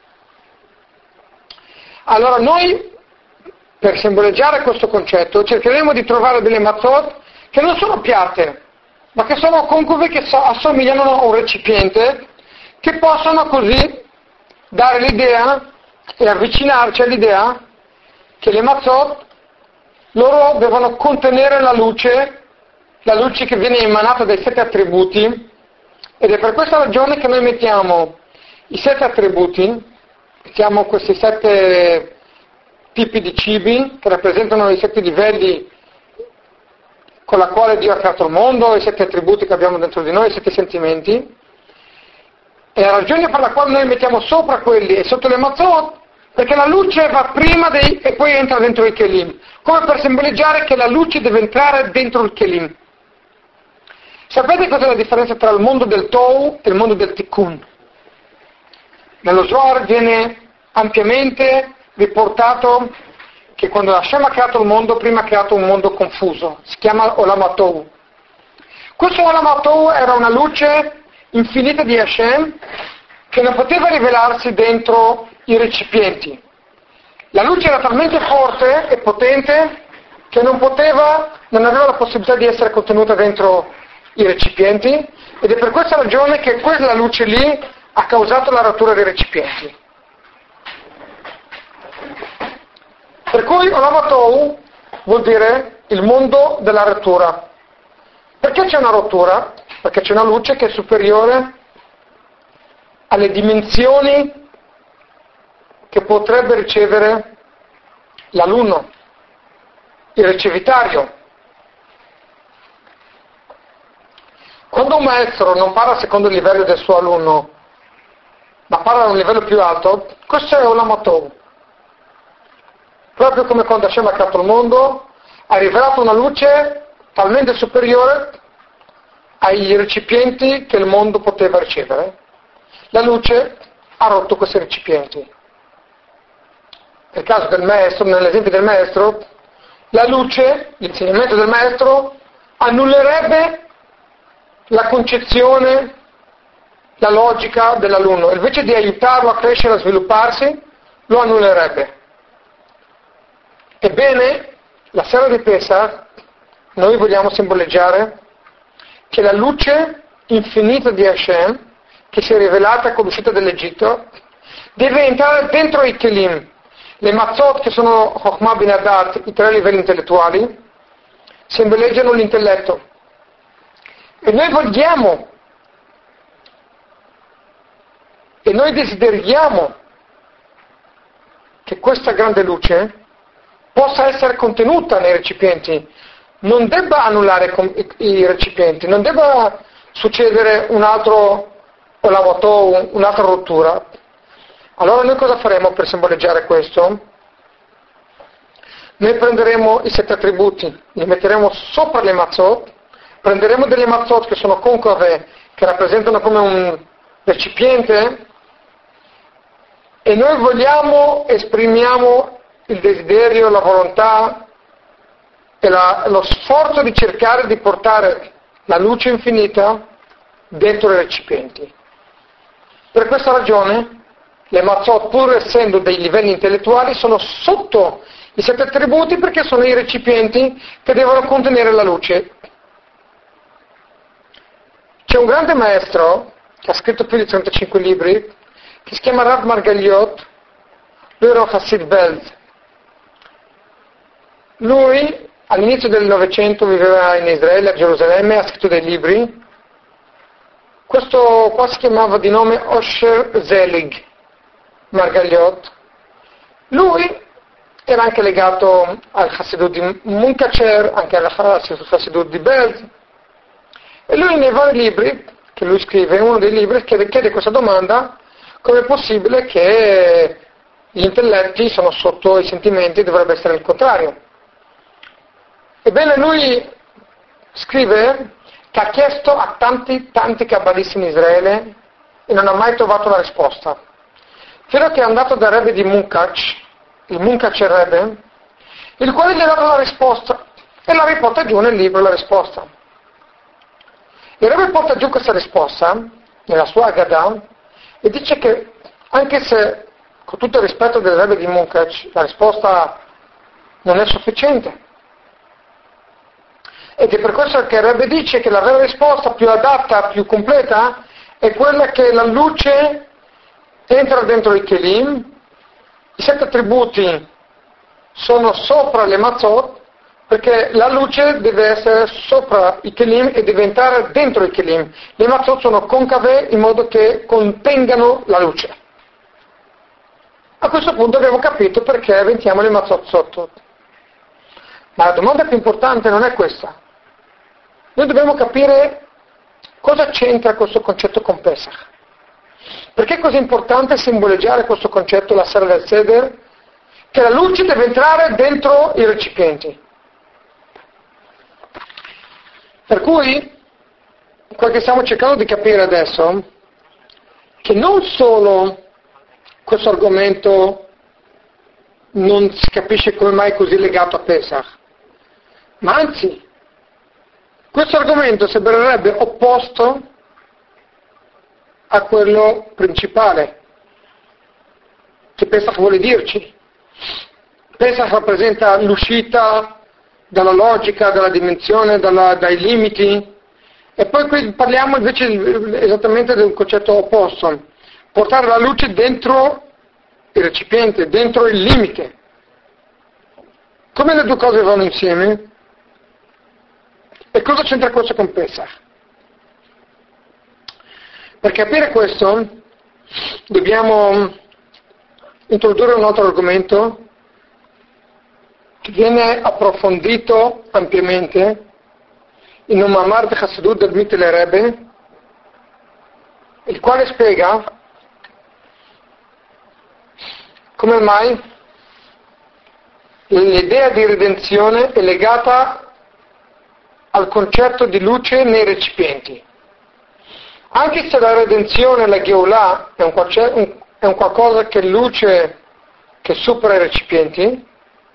allora noi, per simboleggiare questo concetto, cercheremo di trovare delle matzot che non sono piatte, ma che sono comunque che assomigliano a un recipiente, che possono così dare l'idea e avvicinarci all'idea che le matzot loro devono contenere la luce, la luce che viene emanata dai sette attributi, ed è per questa ragione che noi mettiamo i sette attributi, mettiamo questi sette tipi di cibi che rappresentano i sette livelli con la quale Dio ha creato il mondo, i sette attributi che abbiamo dentro di noi, i sette sentimenti, e la ragione per la quale noi mettiamo sopra quelli e sotto le matzot, perché la luce va prima dei, e poi entra dentro i kelim, come per simboleggiare che la luce deve entrare dentro il kelim. Sapete cos'è la differenza tra il mondo del Tohu e il mondo del Tikkun? Nello Zohar viene ampiamente riportato che quando Hashem ha creato il mondo, prima ha creato un mondo confuso, si chiama Olam HaTohu. Questo Olam HaTohu era una luce infinita di Hashem che non poteva rivelarsi dentro i recipienti. La luce era talmente forte e potente che non poteva, non aveva la possibilità di essere contenuta dentro i recipienti, ed è per questa ragione che quella luce lì ha causato la rottura dei recipienti. Per cui Olam HaTohu vuol dire il mondo della rottura. Perché c'è una rottura? Perché c'è una luce che è superiore alle dimensioni che potrebbe ricevere l'alunno, il ricevitario. Quando un maestro non parla secondo il livello del suo alunno, ma parla a un livello più alto, questo è Olam HaTohu. Proprio come quando Hashem ha creato il mondo, ha rivelato una luce talmente superiore ai recipienti che il mondo poteva ricevere. La luce ha rotto questi recipienti. Nel caso del maestro, nell'esempio del maestro, la luce, l'insegnamento del maestro, annullerebbe la concezione, la logica dell'alunno. Invece di aiutarlo a crescere, a svilupparsi, lo annullerebbe. Ebbene, la sera di Pesach noi vogliamo simboleggiare che la luce infinita di Hashem, che si è rivelata con l'uscita dall'Egitto, deve entrare dentro i kelim. Le matzot, che sono Chokhmah bin Adat, i tre livelli intellettuali, simboleggiano l'intelletto. E noi vogliamo, e noi desideriamo che questa grande luce possa essere contenuta nei recipienti, non debba annullare i recipienti, non debba succedere un altro Olam HaTohu, un'altra rottura. Allora noi cosa faremo per simboleggiare questo? Noi prenderemo i sette attributi, li metteremo sopra le matzot, prenderemo delle matzot che sono concave, che rappresentano come un recipiente, e noi vogliamo, esprimiamo il desiderio, la volontà e la, lo sforzo di cercare di portare la luce infinita dentro i recipienti. Per questa ragione le matzot, pur essendo dei livelli intellettuali, sono sotto i sette attributi, perché sono i recipienti che devono contenere la luce. C'è un grande maestro che ha scritto più di trentacinque libri, che si chiama Rav Margaliot. Lui era un Hasid Belz. Lui all'inizio del Novecento viveva in Israele, a Gerusalemme, ha scritto dei libri. Questo qua si chiamava di nome Osher Zelig Margaliot. Lui era anche legato al Hasidut di Munkacher, anche al Hasidut di Belz, e lui nei vari libri che lui scrive, in uno dei libri chiede, chiede questa domanda: come è possibile che gli intelletti sono sotto i sentimenti, dovrebbe essere il contrario? Ebbene, lui scrive che ha chiesto a tanti, tanti kabbalisti in Israele e non ha mai trovato la risposta. Fino a che è andato dal Rebbe di Munkac, il Munkac Rebbe, il quale gli ha dato la risposta e la riporta giù nel libro la risposta. Il Rebbe porta giù questa risposta nella sua Haggadah e dice che anche se, con tutto il rispetto del Rebbe di Munkac, la risposta non è sufficiente, ed è per questo che il Rebbe dice che la vera risposta più adatta, più completa, è quella che la luce entra dentro i Kelim, i sette attributi sono sopra le Matzot, perché la luce deve essere sopra i Kelim e deve entrare dentro i Kelim. Le Matzot sono concave in modo che contengano la luce. A questo punto abbiamo capito perché mettiamo le Matzot sotto. Ma la domanda più importante non è questa. Noi dobbiamo capire cosa c'entra questo concetto con Pesach. Perché è così importante simboleggiare questo concetto la sera del Seder? Che la luce deve entrare dentro i recipienti. Per cui, quel che stiamo cercando di capire adesso, che non solo questo argomento non si capisce come mai è così legato a Pesach, ma anzi, questo argomento sembrerebbe opposto a quello principale che Pesach vuole dirci. Pesach rappresenta l'uscita dalla logica, dalla dimensione, dalla, dai limiti, e poi qui parliamo invece esattamente del concetto opposto, portare la luce dentro il recipiente, dentro il limite. Come le due cose vanno insieme? E cosa c'entra questo con Pesach? Per capire questo dobbiamo introdurre un altro argomento che viene approfondito ampiamente in un Mamar de Chassidut del Mittler Rebbe, il quale spiega come mai l'idea di redenzione è legata al concetto di luce nei recipienti. Anche se la redenzione, la Geulah, è un, è un qualcosa che luce che supera i recipienti,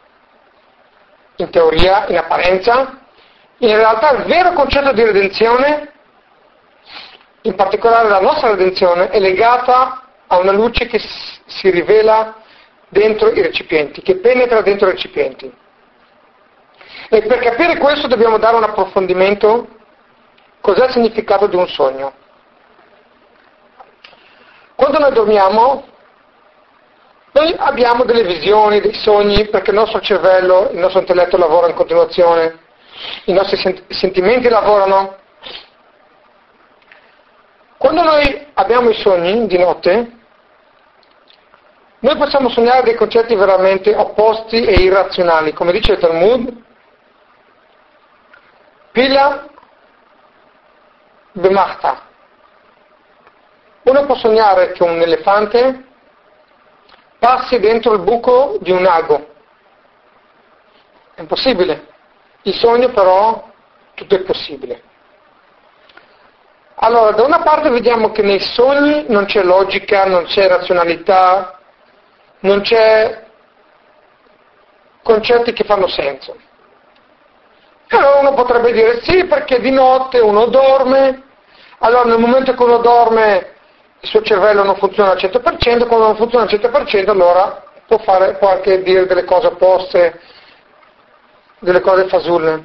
in teoria, in apparenza, in realtà il vero concetto di redenzione, in particolare la nostra redenzione, è legata a una luce che si rivela dentro i recipienti, che penetra dentro i recipienti. E per capire questo dobbiamo dare un approfondimento. Cos'è il significato di un sogno? Quando noi dormiamo, noi abbiamo delle visioni, dei sogni, perché il nostro cervello, il nostro intelletto lavora in continuazione, i nostri sent- sentimenti lavorano. Quando noi abbiamo i sogni di notte, noi possiamo sognare dei concetti veramente opposti e irrazionali, come dice il Talmud, Pila Bemachta. Uno può sognare che un elefante passi dentro il buco di un ago. È impossibile. Il sogno però tutto è possibile. Allora, da una parte vediamo che nei sogni non c'è logica, non c'è razionalità, non c'è concetti che fanno senso. Allora uno potrebbe dire sì, perché di notte uno dorme, allora nel momento che uno dorme il suo cervello non funziona al cento per cento, quando non funziona al cento per cento allora può, fare, può anche dire delle cose opposte, delle cose fasulle.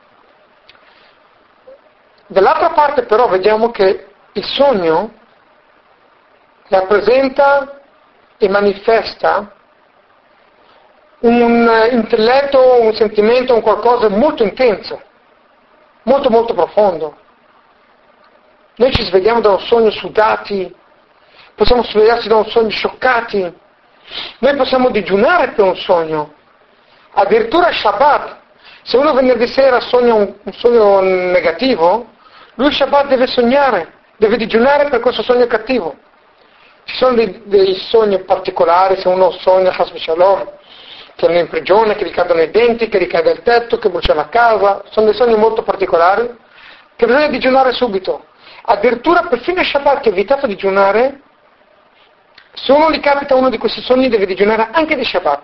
Dall'altra parte però vediamo che il sogno rappresenta e manifesta un intelletto, un sentimento, un qualcosa molto intenso, molto molto profondo. Noi ci svegliamo da un sogno sudati, possiamo svegliarci da un sogno scioccati, noi possiamo digiunare per un sogno, addirittura Shabbat. Se uno venerdì sera sogna un, un sogno negativo, lui Shabbat deve sognare, deve digiunare per questo sogno cattivo. Ci sono dei, dei sogni particolari, se uno sogna Chas v'Shalom, che è in prigione, che gli cadono i denti, che gli cade il tetto, che brucia la casa, sono dei sogni molto particolari, che bisogna digiunare subito. Addirittura perfino il Shabbat, che è vietato digiunare, se uno gli capita uno di questi sogni deve digiunare anche di Shabbat.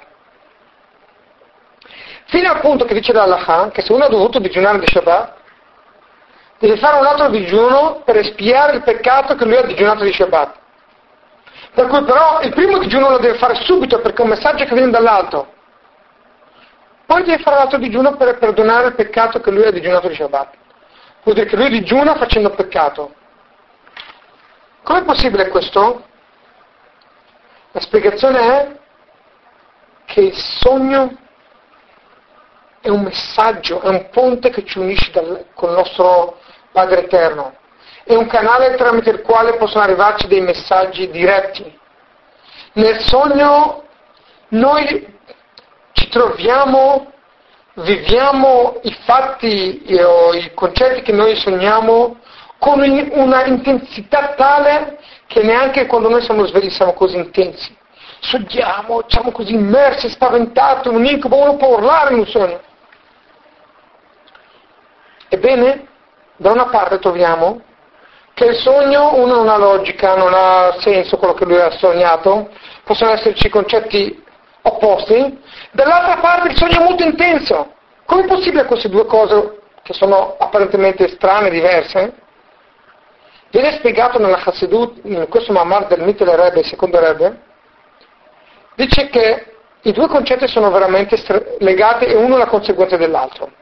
Fino al punto che dice l'Halakha che se uno ha dovuto digiunare di Shabbat, deve fare un altro digiuno per espiare il peccato che lui ha digiunato di Shabbat. Per cui però il primo digiuno lo deve fare subito perché è un messaggio che viene dall'alto. Poi deve fare l'altro digiuno per perdonare il peccato che lui ha digiunato di Shabbat. Vuol dire che lui digiuna facendo peccato. Com'è possibile questo? La spiegazione è che il sogno è un messaggio, è un ponte che ci unisce dal, con il nostro Padre Eterno. È un canale tramite il quale possono arrivarci dei messaggi diretti. Nel sogno noi ci troviamo, viviamo i fatti o i concetti che noi sogniamo con una intensità tale che neanche quando noi siamo svegli siamo così intensi. Sogniamo, siamo così immersi, spaventati, un incubo, uno può urlare in un sogno. Ebbene, da una parte troviamo che il sogno, uno non ha logica, non ha senso quello che lui ha sognato, possono esserci concetti opposti, dall'altra parte il sogno è molto intenso. Com'è possibile queste due cose, che sono apparentemente strane, diverse? Viene spiegato nella Chassidut, in questo Mamar del Mittel Rebbe, il secondo Rebbe, dice che i due concetti sono veramente legati e uno è la conseguenza dell'altro.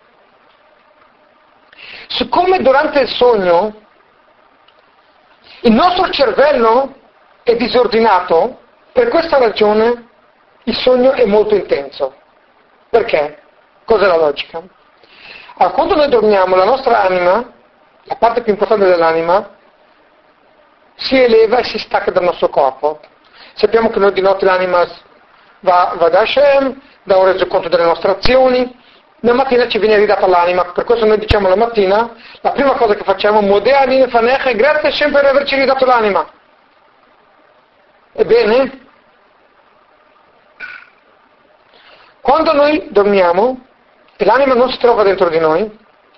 Siccome durante il sogno il nostro cervello è disordinato, per questa ragione il sogno è molto intenso. Perché? Cos'è la logica? Allora, quando noi dormiamo, la nostra anima, la parte più importante dell'anima, si eleva e si stacca dal nostro corpo. Sappiamo che noi di notte l'anima va, va da Hashem, dà un resoconto delle nostre azioni, la mattina ci viene ridata l'anima, per questo noi diciamo la mattina, la prima cosa che facciamo, Modeani Fanecha, grazie a Hashem per averci ridato l'anima. Ebbene, quando noi dormiamo e l'anima non si trova dentro di noi,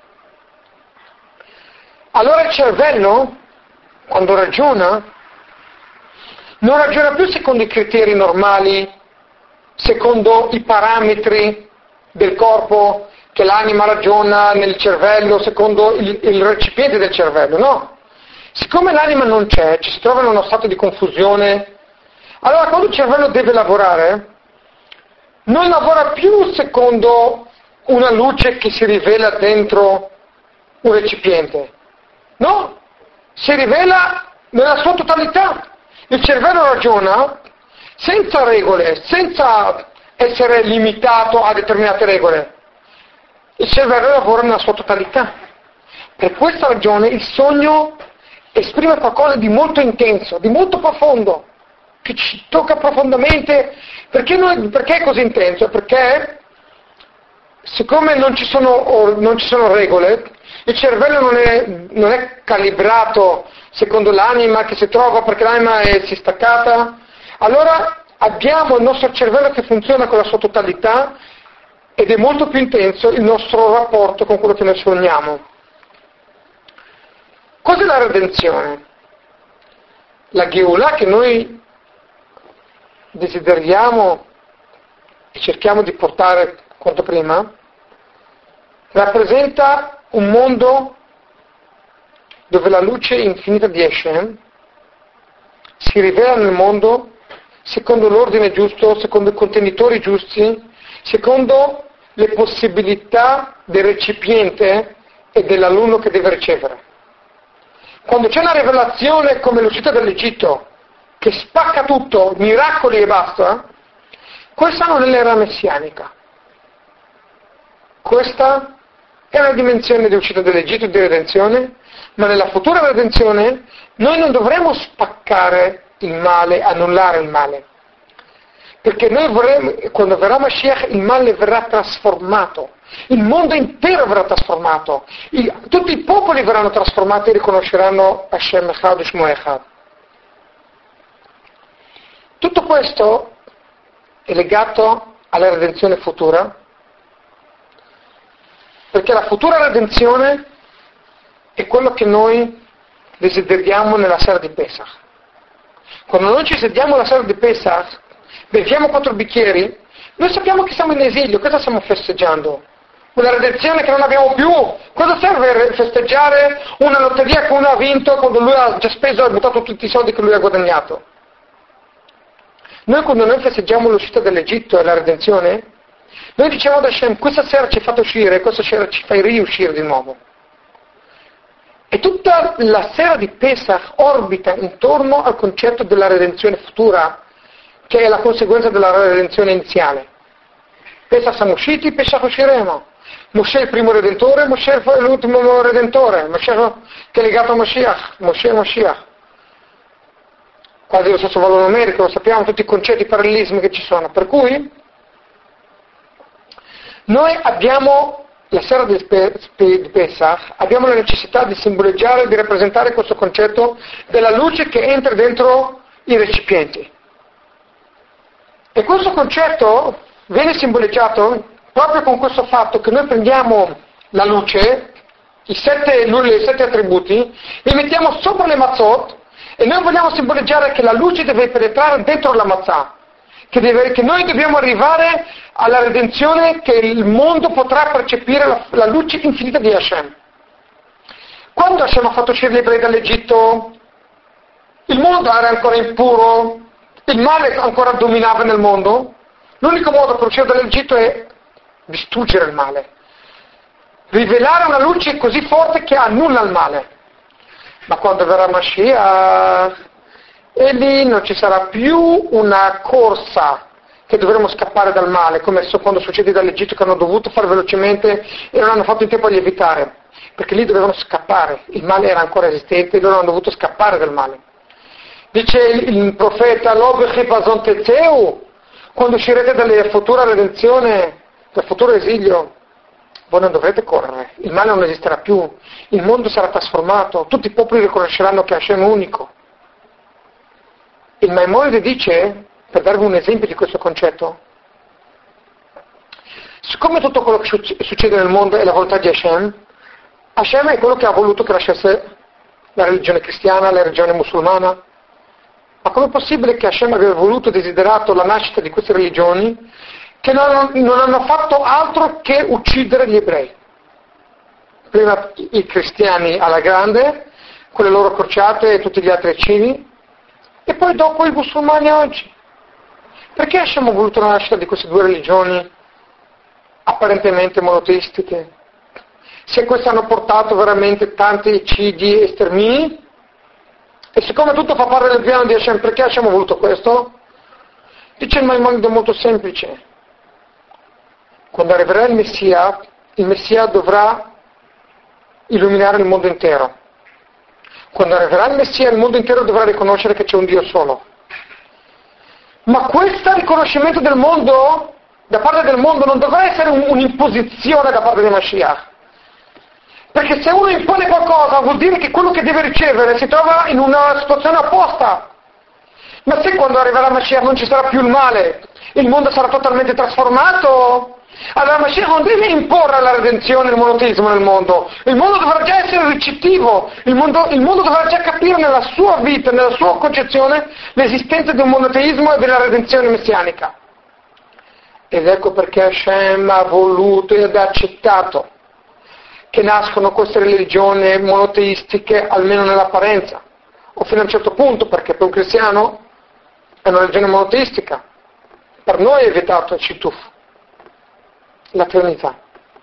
allora il cervello, quando ragiona, non ragiona più secondo i criteri normali, secondo i parametri del corpo che l'anima ragiona nel cervello, secondo il, il recipiente del cervello, no. Siccome l'anima non c'è, ci si trova in uno stato di confusione, allora quando il cervello deve lavorare, non lavora più secondo una luce che si rivela dentro un recipiente, no, si rivela nella sua totalità. Il cervello ragiona senza regole, senza essere limitato a determinate regole. Il cervello lavora nella sua totalità. Per questa ragione il sogno esprime qualcosa di molto intenso, di molto profondo, che ci tocca profondamente. Perché, noi, perché è così intenso? Perché siccome non ci sono, non ci sono regole, il cervello non è, non è calibrato secondo l'anima che si trova, perché l'anima è, si è staccata, allora abbiamo il nostro cervello che funziona con la sua totalità ed è molto più intenso il nostro rapporto con quello che noi sogniamo. Cos'è la redenzione? La Geulah che noi desideriamo e cerchiamo di portare quanto prima rappresenta un mondo dove la luce infinita di Hashem si rivela nel mondo secondo l'ordine giusto, secondo i contenitori giusti, secondo le possibilità del recipiente e dell'alunno che deve ricevere. Quando c'è una rivelazione come l'uscita dall'Egitto, che spacca tutto, miracoli e basta, questa non è l'era messianica. Questa è una dimensione di uscita dall'Egitto e di redenzione, ma nella futura redenzione noi non dovremo spaccare il male, annullare il male. Perché noi vorremmo, quando verrà Mashiach, il male verrà trasformato, il mondo intero verrà trasformato, I, tutti i popoli verranno trasformati e riconosceranno Hashem Echad e Shmo Echad. Tutto questo è legato alla redenzione futura, perché la futura redenzione è quello che noi desideriamo nella sera di Pesach. Quando noi ci sediamo la sera di Pesach, beviamo quattro bicchieri, noi sappiamo che siamo in esilio, cosa stiamo festeggiando? Una redenzione che non abbiamo più. Cosa serve festeggiare una lotteria che uno ha vinto quando lui ha già speso e buttato tutti i soldi che lui ha guadagnato? Noi quando noi festeggiamo l'uscita dall'Egitto e la redenzione, noi diciamo ad Hashem, questa sera ci hai fatto uscire, questa sera ci fai riuscire di nuovo. E tutta la sera di Pesach orbita intorno al concetto della redenzione futura, che è la conseguenza della redenzione iniziale. Pesach siamo usciti, Pesach usciremo. Mosè è il primo redentore, Mosè è l'ultimo redentore, Mosè che è legato a Moshiach, Mosè e Moshiach. Quasi lo stesso valore numerico, lo sappiamo, tutti i concetti, i parallelismi che ci sono. Per cui noi abbiamo, la sera di Pesach, abbiamo la necessità di simboleggiare, di rappresentare questo concetto della luce che entra dentro i recipienti. E questo concetto viene simboleggiato proprio con questo fatto che noi prendiamo la luce, i sette, i sette attributi, li mettiamo sopra le mazzot e noi vogliamo simboleggiare che la luce deve penetrare dentro la mazzà, che, deve, che noi dobbiamo arrivare alla redenzione, che il mondo potrà percepire la, la luce infinita di Hashem. Quando Hashem ha fatto uscire gli ebrei dall'Egitto, il mondo era ancora impuro, il male ancora dominava nel mondo, l'unico modo per uscire dall'Egitto è distruggere il male, rivelare una luce così forte che annulla il male. Ma quando verrà Mashiach, e lì non ci sarà più una corsa che dovremo scappare dal male, come quando succede dall'Egitto, che hanno dovuto fare velocemente e non hanno fatto in tempo a lievitare, perché lì dovevano scappare, il male era ancora esistente e loro hanno dovuto scappare dal male. Dice il, il profeta, quando uscirete dalla futura redenzione, dal futuro esilio, voi non dovrete correre, il male non esisterà più, il mondo sarà trasformato, tutti i popoli riconosceranno che Hashem è unico. Il Maimonide dice, per darvi un esempio di questo concetto, siccome tutto quello che succede nel mondo è la volontà di Hashem, Hashem è quello che ha voluto che lasciasse la religione cristiana, la religione musulmana. Ma com'è possibile che Hashem abbia voluto e desiderato la nascita di queste religioni che non, non hanno fatto altro che uccidere gli ebrei? Prima i cristiani alla grande, con le loro crociate e tutti gli altri eccidi, e poi dopo i musulmani oggi. Perché Hashem ha voluto la nascita di queste due religioni apparentemente monoteistiche? Se queste hanno portato veramente tanti eccidi e stermini? E siccome tutto fa parte del piano di Hashem, perché Hashem ha voluto questo? Dice il Maimonide molto semplice. Quando arriverà il Messia, il Messia dovrà illuminare il mondo intero. Quando arriverà il Messia, il mondo intero dovrà riconoscere che c'è un Dio solo. Ma questo riconoscimento del mondo, da parte del mondo, non dovrà essere un, un'imposizione da parte di Mashiach. Perché se uno impone qualcosa vuol dire che quello che deve ricevere si trova in una situazione opposta. Ma se quando arriverà Mashiach non ci sarà più il male, il mondo sarà totalmente trasformato, allora Mashiach non deve imporre la redenzione e il monoteismo nel mondo. Il mondo dovrà già essere ricettivo, il mondo, il mondo dovrà già capire nella sua vita, nella sua concezione, l'esistenza di un monoteismo e della redenzione messianica. Ed ecco perché Hashem ha voluto ed ha accettato che nascono queste religioni monoteistiche, almeno nell'apparenza, o fino a un certo punto, perché per un cristiano è una religione monoteistica. Per noi è vietato il Shituf, la Trinità.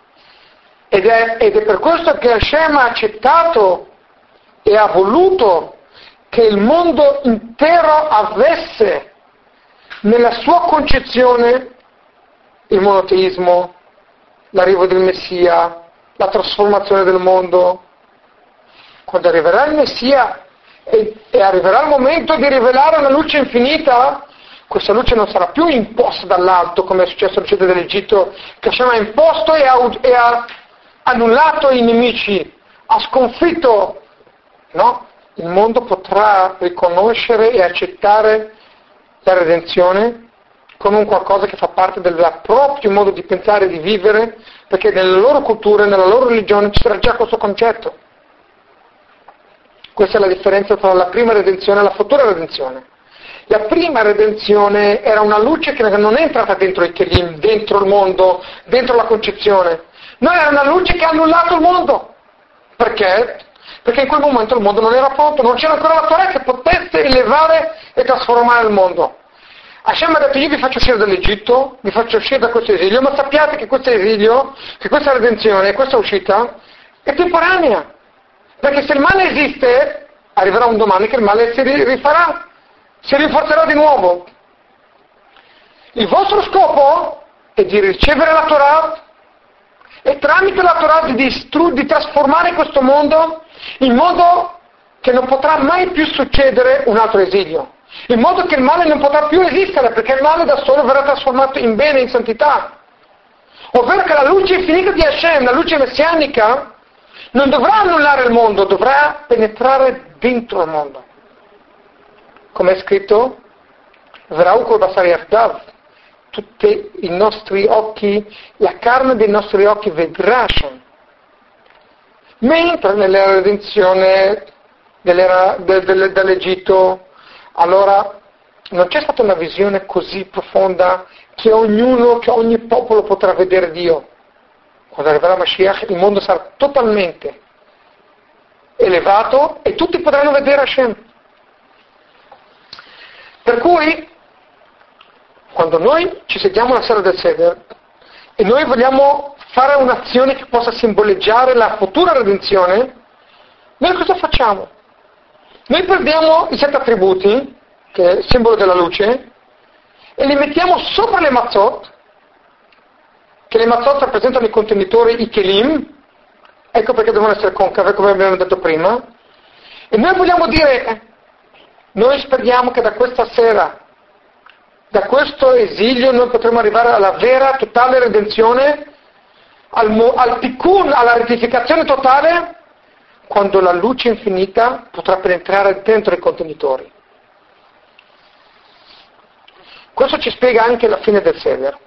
Ed è, ed è per questo che Hashem ha accettato e ha voluto che il mondo intero avesse nella sua concezione il monoteismo, l'arrivo del Messia, la trasformazione del mondo. Quando arriverà il Messia e, e arriverà il momento di rivelare una luce infinita, questa luce non sarà più imposta dall'alto, come è successo all'uscita dell'Egitto, che Hashem ha imposto e ha, e ha annullato i nemici, ha sconfitto. No, il mondo potrà riconoscere e accettare la redenzione come un qualcosa che fa parte del proprio modo di pensare e di vivere, perché nelle loro culture, nella loro religione ci sarà già questo concetto. Questa è la differenza tra la prima redenzione e la futura redenzione. La prima redenzione era una luce che non è entrata dentro i Kelim, dentro il mondo, dentro la concezione. No, era una luce che ha annullato il mondo. Perché? Perché in quel momento il mondo non era pronto, non c'era ancora la Torah che potesse elevare e trasformare il mondo. Hashem ha detto: io vi faccio uscire dall'Egitto, vi faccio uscire da questo esilio, ma sappiate che questo esilio, che questa redenzione, questa uscita è temporanea. Perché se il male esiste, arriverà un domani che il male si rifarà, si rinforzerà di nuovo. Il vostro scopo è di ricevere la Torah e tramite la Torah di, distru- di trasformare questo mondo in modo che non potrà mai più succedere un altro esilio. In modo che il male non potrà più esistere, perché il male da solo verrà trasformato in bene, in santità. Ovvero che la luce infinita di Hashem, la luce messianica, non dovrà annullare il mondo, dovrà penetrare dentro il mondo. Come è scritto, Vrau kol basar yardav, tutti i nostri occhi, la carne dei nostri occhi vedrà Hashem. Mentre nella redenzione dell'era, de, de, dall'Egitto, allora non c'è stata una visione così profonda che ognuno, che ogni popolo potrà vedere Dio. Quando arriverà Mashiach il mondo sarà totalmente elevato e tutti potranno vedere Hashem. Per cui, quando noi ci sediamo la sera del Seder e noi vogliamo fare un'azione che possa simboleggiare la futura redenzione, noi cosa facciamo? Noi prendiamo i sette attributi, che è il simbolo della luce, e li mettiamo sopra le mazzot, che le mazzot rappresentano i contenitori, i kelim, ecco perché devono essere concave, come abbiamo detto prima, e noi vogliamo dire, noi speriamo che da questa sera, da questo esilio, noi potremo arrivare alla vera, totale redenzione, al, al tikkun, alla rettificazione totale, quando la luce infinita potrà penetrare dentro i contenitori. Questo ci spiega anche la fine del Seder.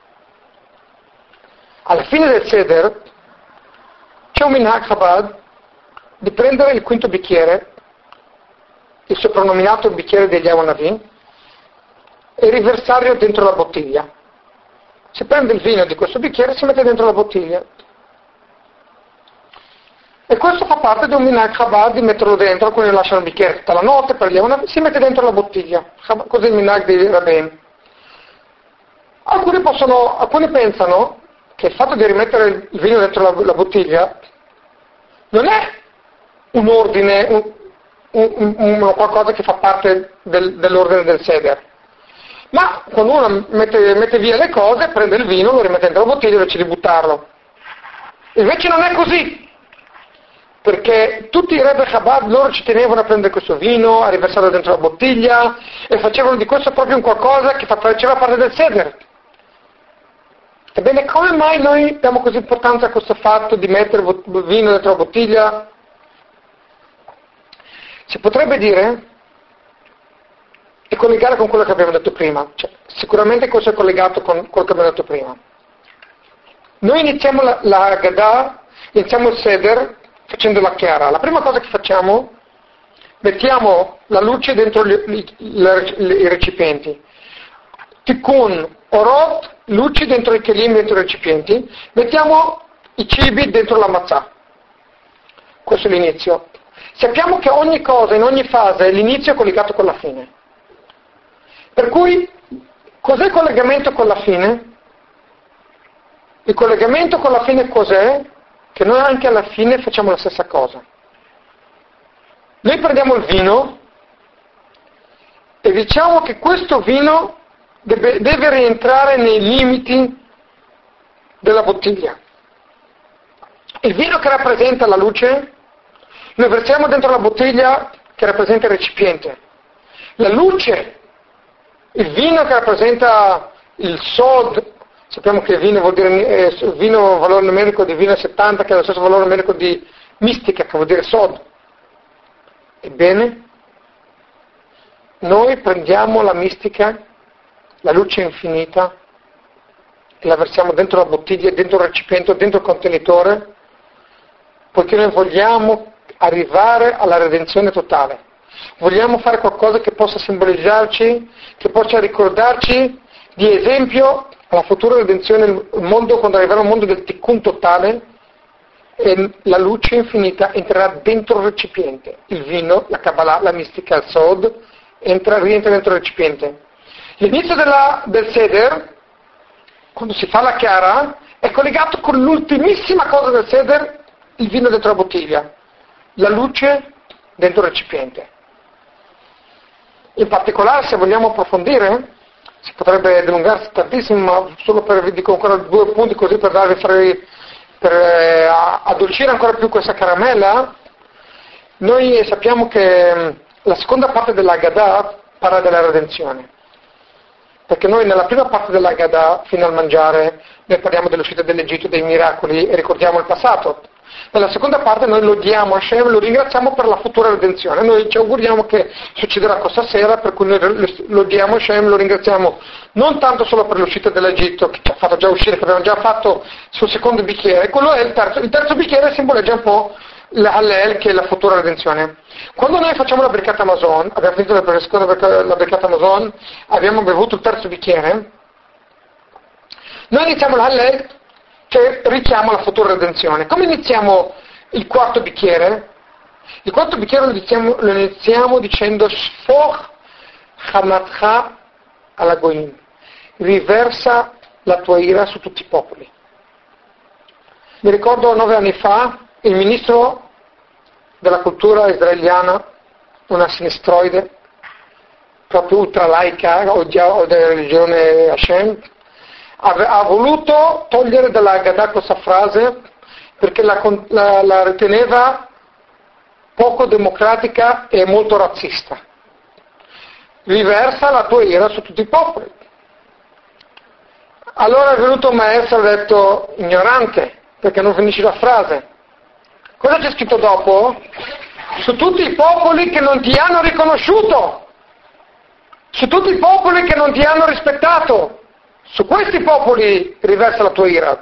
Alla fine del Seder c'è un minhag Chabad di prendere il quinto bicchiere, il soprannominato bicchiere degli Aonavi, e riversarlo dentro la bottiglia. Si prende il vino di questo bicchiere e si mette dentro la bottiglia. E questo fa parte di un minhag Chabad di metterlo dentro. Alcuni lasciano il bicchiere tutta la notte, per gli Aonavi, si mette dentro la bottiglia. Così è il minhag dei Rabbin. Alcuni, possono, alcuni pensano che il fatto di rimettere il vino dentro la, la bottiglia non è un ordine, un, un, un, qualcosa che fa parte del, dell'ordine del Seder. Ma quando uno mette, mette via le cose, prende il vino, lo rimette dentro la bottiglia invece di buttarlo. Invece non è così. Perché tutti i Rebbe Chabad, loro ci tenevano a prendere questo vino, a riversarlo dentro la bottiglia, e facevano di questo proprio un qualcosa che faceva parte del Seder. Ebbene, come mai noi diamo così importanza a questo fatto di mettere il vino dentro la bottiglia? Si potrebbe dire, e collegare con quello che abbiamo detto prima, cioè, sicuramente questo è collegato con quello che abbiamo detto prima. Noi iniziamo la, la Haggadah, iniziamo il Seder, facendola chiara. La prima cosa che facciamo, mettiamo la luce dentro gli, gli, gli, i recipienti. Tikkun, orot, luci dentro i kelim, dentro i recipienti. Mettiamo i cibi dentro la matzah. Questo è l'inizio. Sappiamo che ogni cosa, in ogni fase, l'inizio è collegato con la fine. Per cui, cos'è il collegamento con la fine? Il collegamento con la fine cos'è? Che noi anche alla fine facciamo la stessa cosa. Noi prendiamo il vino e diciamo che questo vino deve, deve rientrare nei limiti della bottiglia. Il vino che rappresenta la luce, noi versiamo dentro la bottiglia che rappresenta il recipiente. La luce, il vino che rappresenta il sod, sappiamo che vino vuol dire eh, vino valore numerico di vino settanta, che è lo stesso valore numerico di mistica, che vuol dire sod. Ebbene, noi prendiamo la mistica, la luce infinita, e la versiamo dentro la bottiglia, dentro il recipiente, dentro il contenitore, poiché noi vogliamo arrivare alla redenzione totale. Vogliamo fare qualcosa che possa simboleggiarci, che possa ricordarci di esempio alla futura redenzione, il mondo, quando arriverà un mondo del tikkun totale, e la luce infinita entrerà dentro il recipiente. Il vino, la Kabbalah, la mistica, il Sod, entra, rientra dentro il recipiente. L'inizio della, del Seder, quando si fa la chiara, è collegato con l'ultimissima cosa del Seder, il vino dentro la bottiglia, la luce dentro il recipiente. In particolare, se vogliamo approfondire, si potrebbe dilungarsi tantissimo, ma solo per vi dico ancora due punti così per darvi fare, per eh, addolcire ancora più questa caramella. Noi sappiamo che la seconda parte dell'Haggadah parla della redenzione, perché noi nella prima parte dell'Haggadah, fino al mangiare, noi parliamo dell'uscita dell'Egitto, dei miracoli e ricordiamo il passato. Nella seconda parte noi lodiamo Hashem, lo ringraziamo per la futura redenzione. Noi ci auguriamo che succederà questa sera, per cui noi lodiamo Hashem, lo ringraziamo non tanto solo per l'uscita dell'Egitto, che ci ha fatto già uscire, che abbiamo già fatto sul secondo bicchiere, quello è il terzo. Il terzo bicchiere simboleggia un po' l'Hallel, che è la futura redenzione. Quando noi facciamo la Birkat Hamazon, abbiamo finito la seconda la Birkat Hamazon, abbiamo bevuto il terzo bicchiere, noi iniziamo l'Hallel che richiama la futura redenzione. Come iniziamo il quarto bicchiere? Il quarto bicchiere lo iniziamo, lo iniziamo dicendo Shfoch Hamatcha ala Goyim, riversa la tua ira su tutti i popoli. Mi ricordo nove anni fa il ministro della cultura israeliana, una sinistroide, proprio ultralaica, odia della religione Hashem, ha voluto togliere dalla Haggadah questa frase perché la, la, la riteneva poco democratica e molto razzista. Riversa la tua ira su tutti i popoli. Allora è venuto un maestro e ha detto: ignorante, perché non finisci la frase. Cosa c'è scritto dopo? Su tutti i popoli che non ti hanno riconosciuto, su tutti i popoli che non ti hanno rispettato. Su questi popoli riversa la tua ira.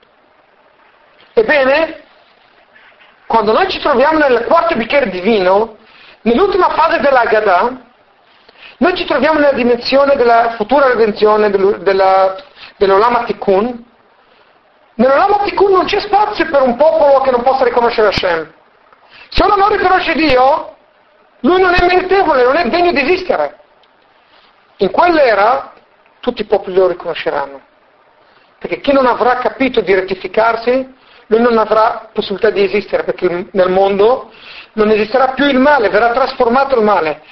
Ebbene, quando noi ci troviamo nel quarto bicchiere di vino, nell'ultima fase dell'Haggadah, noi ci troviamo nella dimensione della futura redenzione, della, dell'Olam HaTikkun. Nell'Olam HaTikkun non c'è spazio per un popolo che non possa riconoscere Hashem. Se uno non riconosce Dio, lui non è meritevole, non è degno di esistere. In quell'era tutti i popoli lo riconosceranno, perché chi non avrà capito di rettificarsi, lui non avrà possibilità di esistere, perché nel mondo non esisterà più il male, verrà trasformato il male.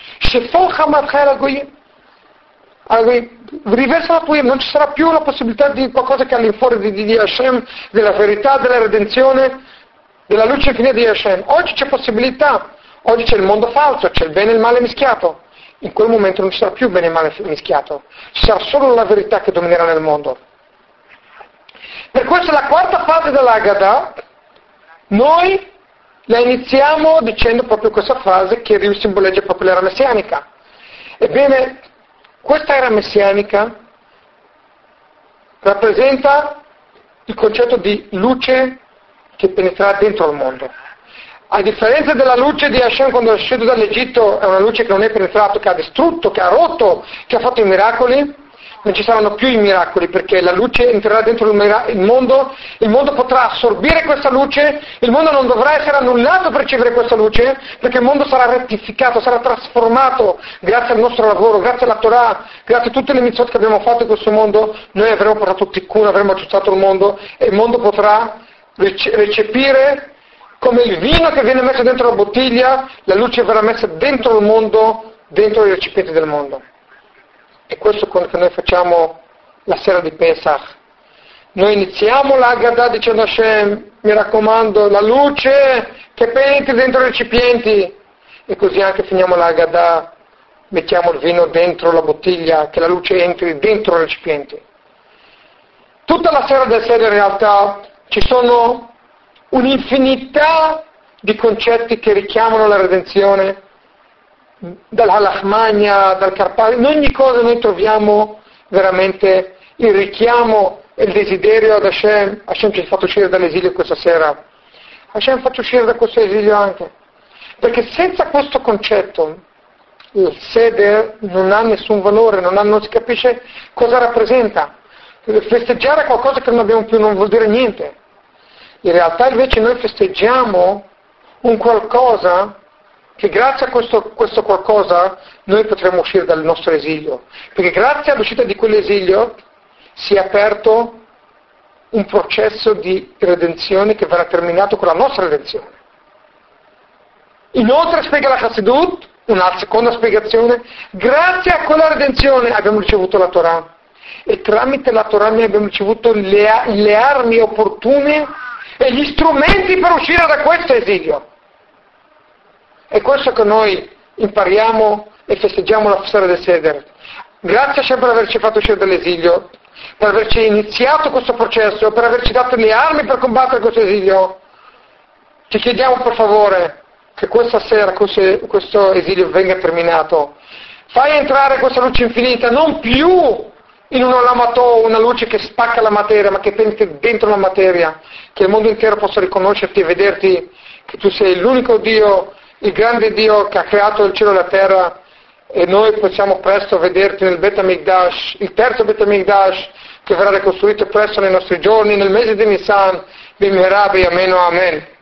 Riversa la tua ira, non ci sarà più la possibilità di qualcosa che è all'infuori di, di Hashem, della verità, della redenzione, della luce infinita di Hashem. Oggi c'è possibilità, oggi c'è il mondo falso, c'è il bene e il male mischiato. In quel momento non ci sarà più bene e male mischiato, ci sarà solo la verità che dominerà nel mondo. Per questo la quarta fase dell'Haggadah, noi la iniziamo dicendo proprio questa frase che simboleggia proprio l'era messianica. Ebbene, questa era messianica rappresenta il concetto di luce che penetrerà dentro il mondo. A differenza della luce di Hashem quando è uscito dall'Egitto, è una luce che non è penetrato, che ha distrutto, che ha rotto, che ha fatto i miracoli, non ci saranno più i miracoli, perché la luce entrerà dentro il, mira- il mondo, il mondo potrà assorbire questa luce, il mondo non dovrà essere annullato per ricevere questa luce, perché il mondo sarà rettificato, sarà trasformato grazie al nostro lavoro, grazie alla Torah, grazie a tutte le mitzvot che abbiamo fatto in questo mondo. Noi avremo portato tikkun, avremo aggiustato il mondo e il mondo potrà rece- recepire come il vino che viene messo dentro la bottiglia, la luce verrà messa dentro il mondo, dentro i recipienti del mondo. E questo è quello che noi facciamo la sera di Pesach. Noi iniziamo l'Haggadah dicendo a Hashem, mi raccomando, la luce che penetri dentro i recipienti, e così anche finiamo l'Haggadah, mettiamo il vino dentro la bottiglia, che la luce entri dentro i recipienti. Tutta la sera del Seder in realtà ci sono un'infinità di concetti che richiamano la redenzione, dall'Halachmania, dal Carpaccio, in ogni cosa noi troviamo veramente il richiamo e il desiderio ad Hashem. Hashem ci ha fatto uscire dall'esilio questa sera, Hashem faccia uscire da questo esilio anche, Perché senza questo concetto il seder non ha nessun valore, non, ha, non si capisce cosa rappresenta. Festeggiare qualcosa che non abbiamo più non vuol dire niente. In realtà invece noi festeggiamo un qualcosa che grazie a questo, questo qualcosa noi potremo uscire dal nostro esilio. Perché grazie all'uscita di quell'esilio si è aperto un processo di redenzione che verrà terminato con la nostra redenzione. Inoltre spiega la Chassidut, una seconda spiegazione, grazie a quella redenzione abbiamo ricevuto la Torah e tramite la Torah noi abbiamo ricevuto le, le armi opportune e gli strumenti per uscire da questo esilio. È questo che noi impariamo e festeggiamo la festa del Seder. Grazie a Hashem per averci fatto uscire dall'esilio, per averci iniziato questo processo, per averci dato le armi per combattere questo esilio. Ti chiediamo per favore che questa sera questo esilio venga terminato. Fai entrare questa luce infinita, non più in un olamato, una luce che spacca la materia, ma che entra dentro la materia, che il mondo intero possa riconoscerti e vederti che tu sei l'unico Dio, il grande Dio che ha creato il cielo e la terra, e noi possiamo presto vederti nel Bet HaMikdash, il terzo Bet HaMikdash, che verrà ricostruito presto nei nostri giorni, nel mese di Nisan, Bimhera, B'Yamenu, Amen.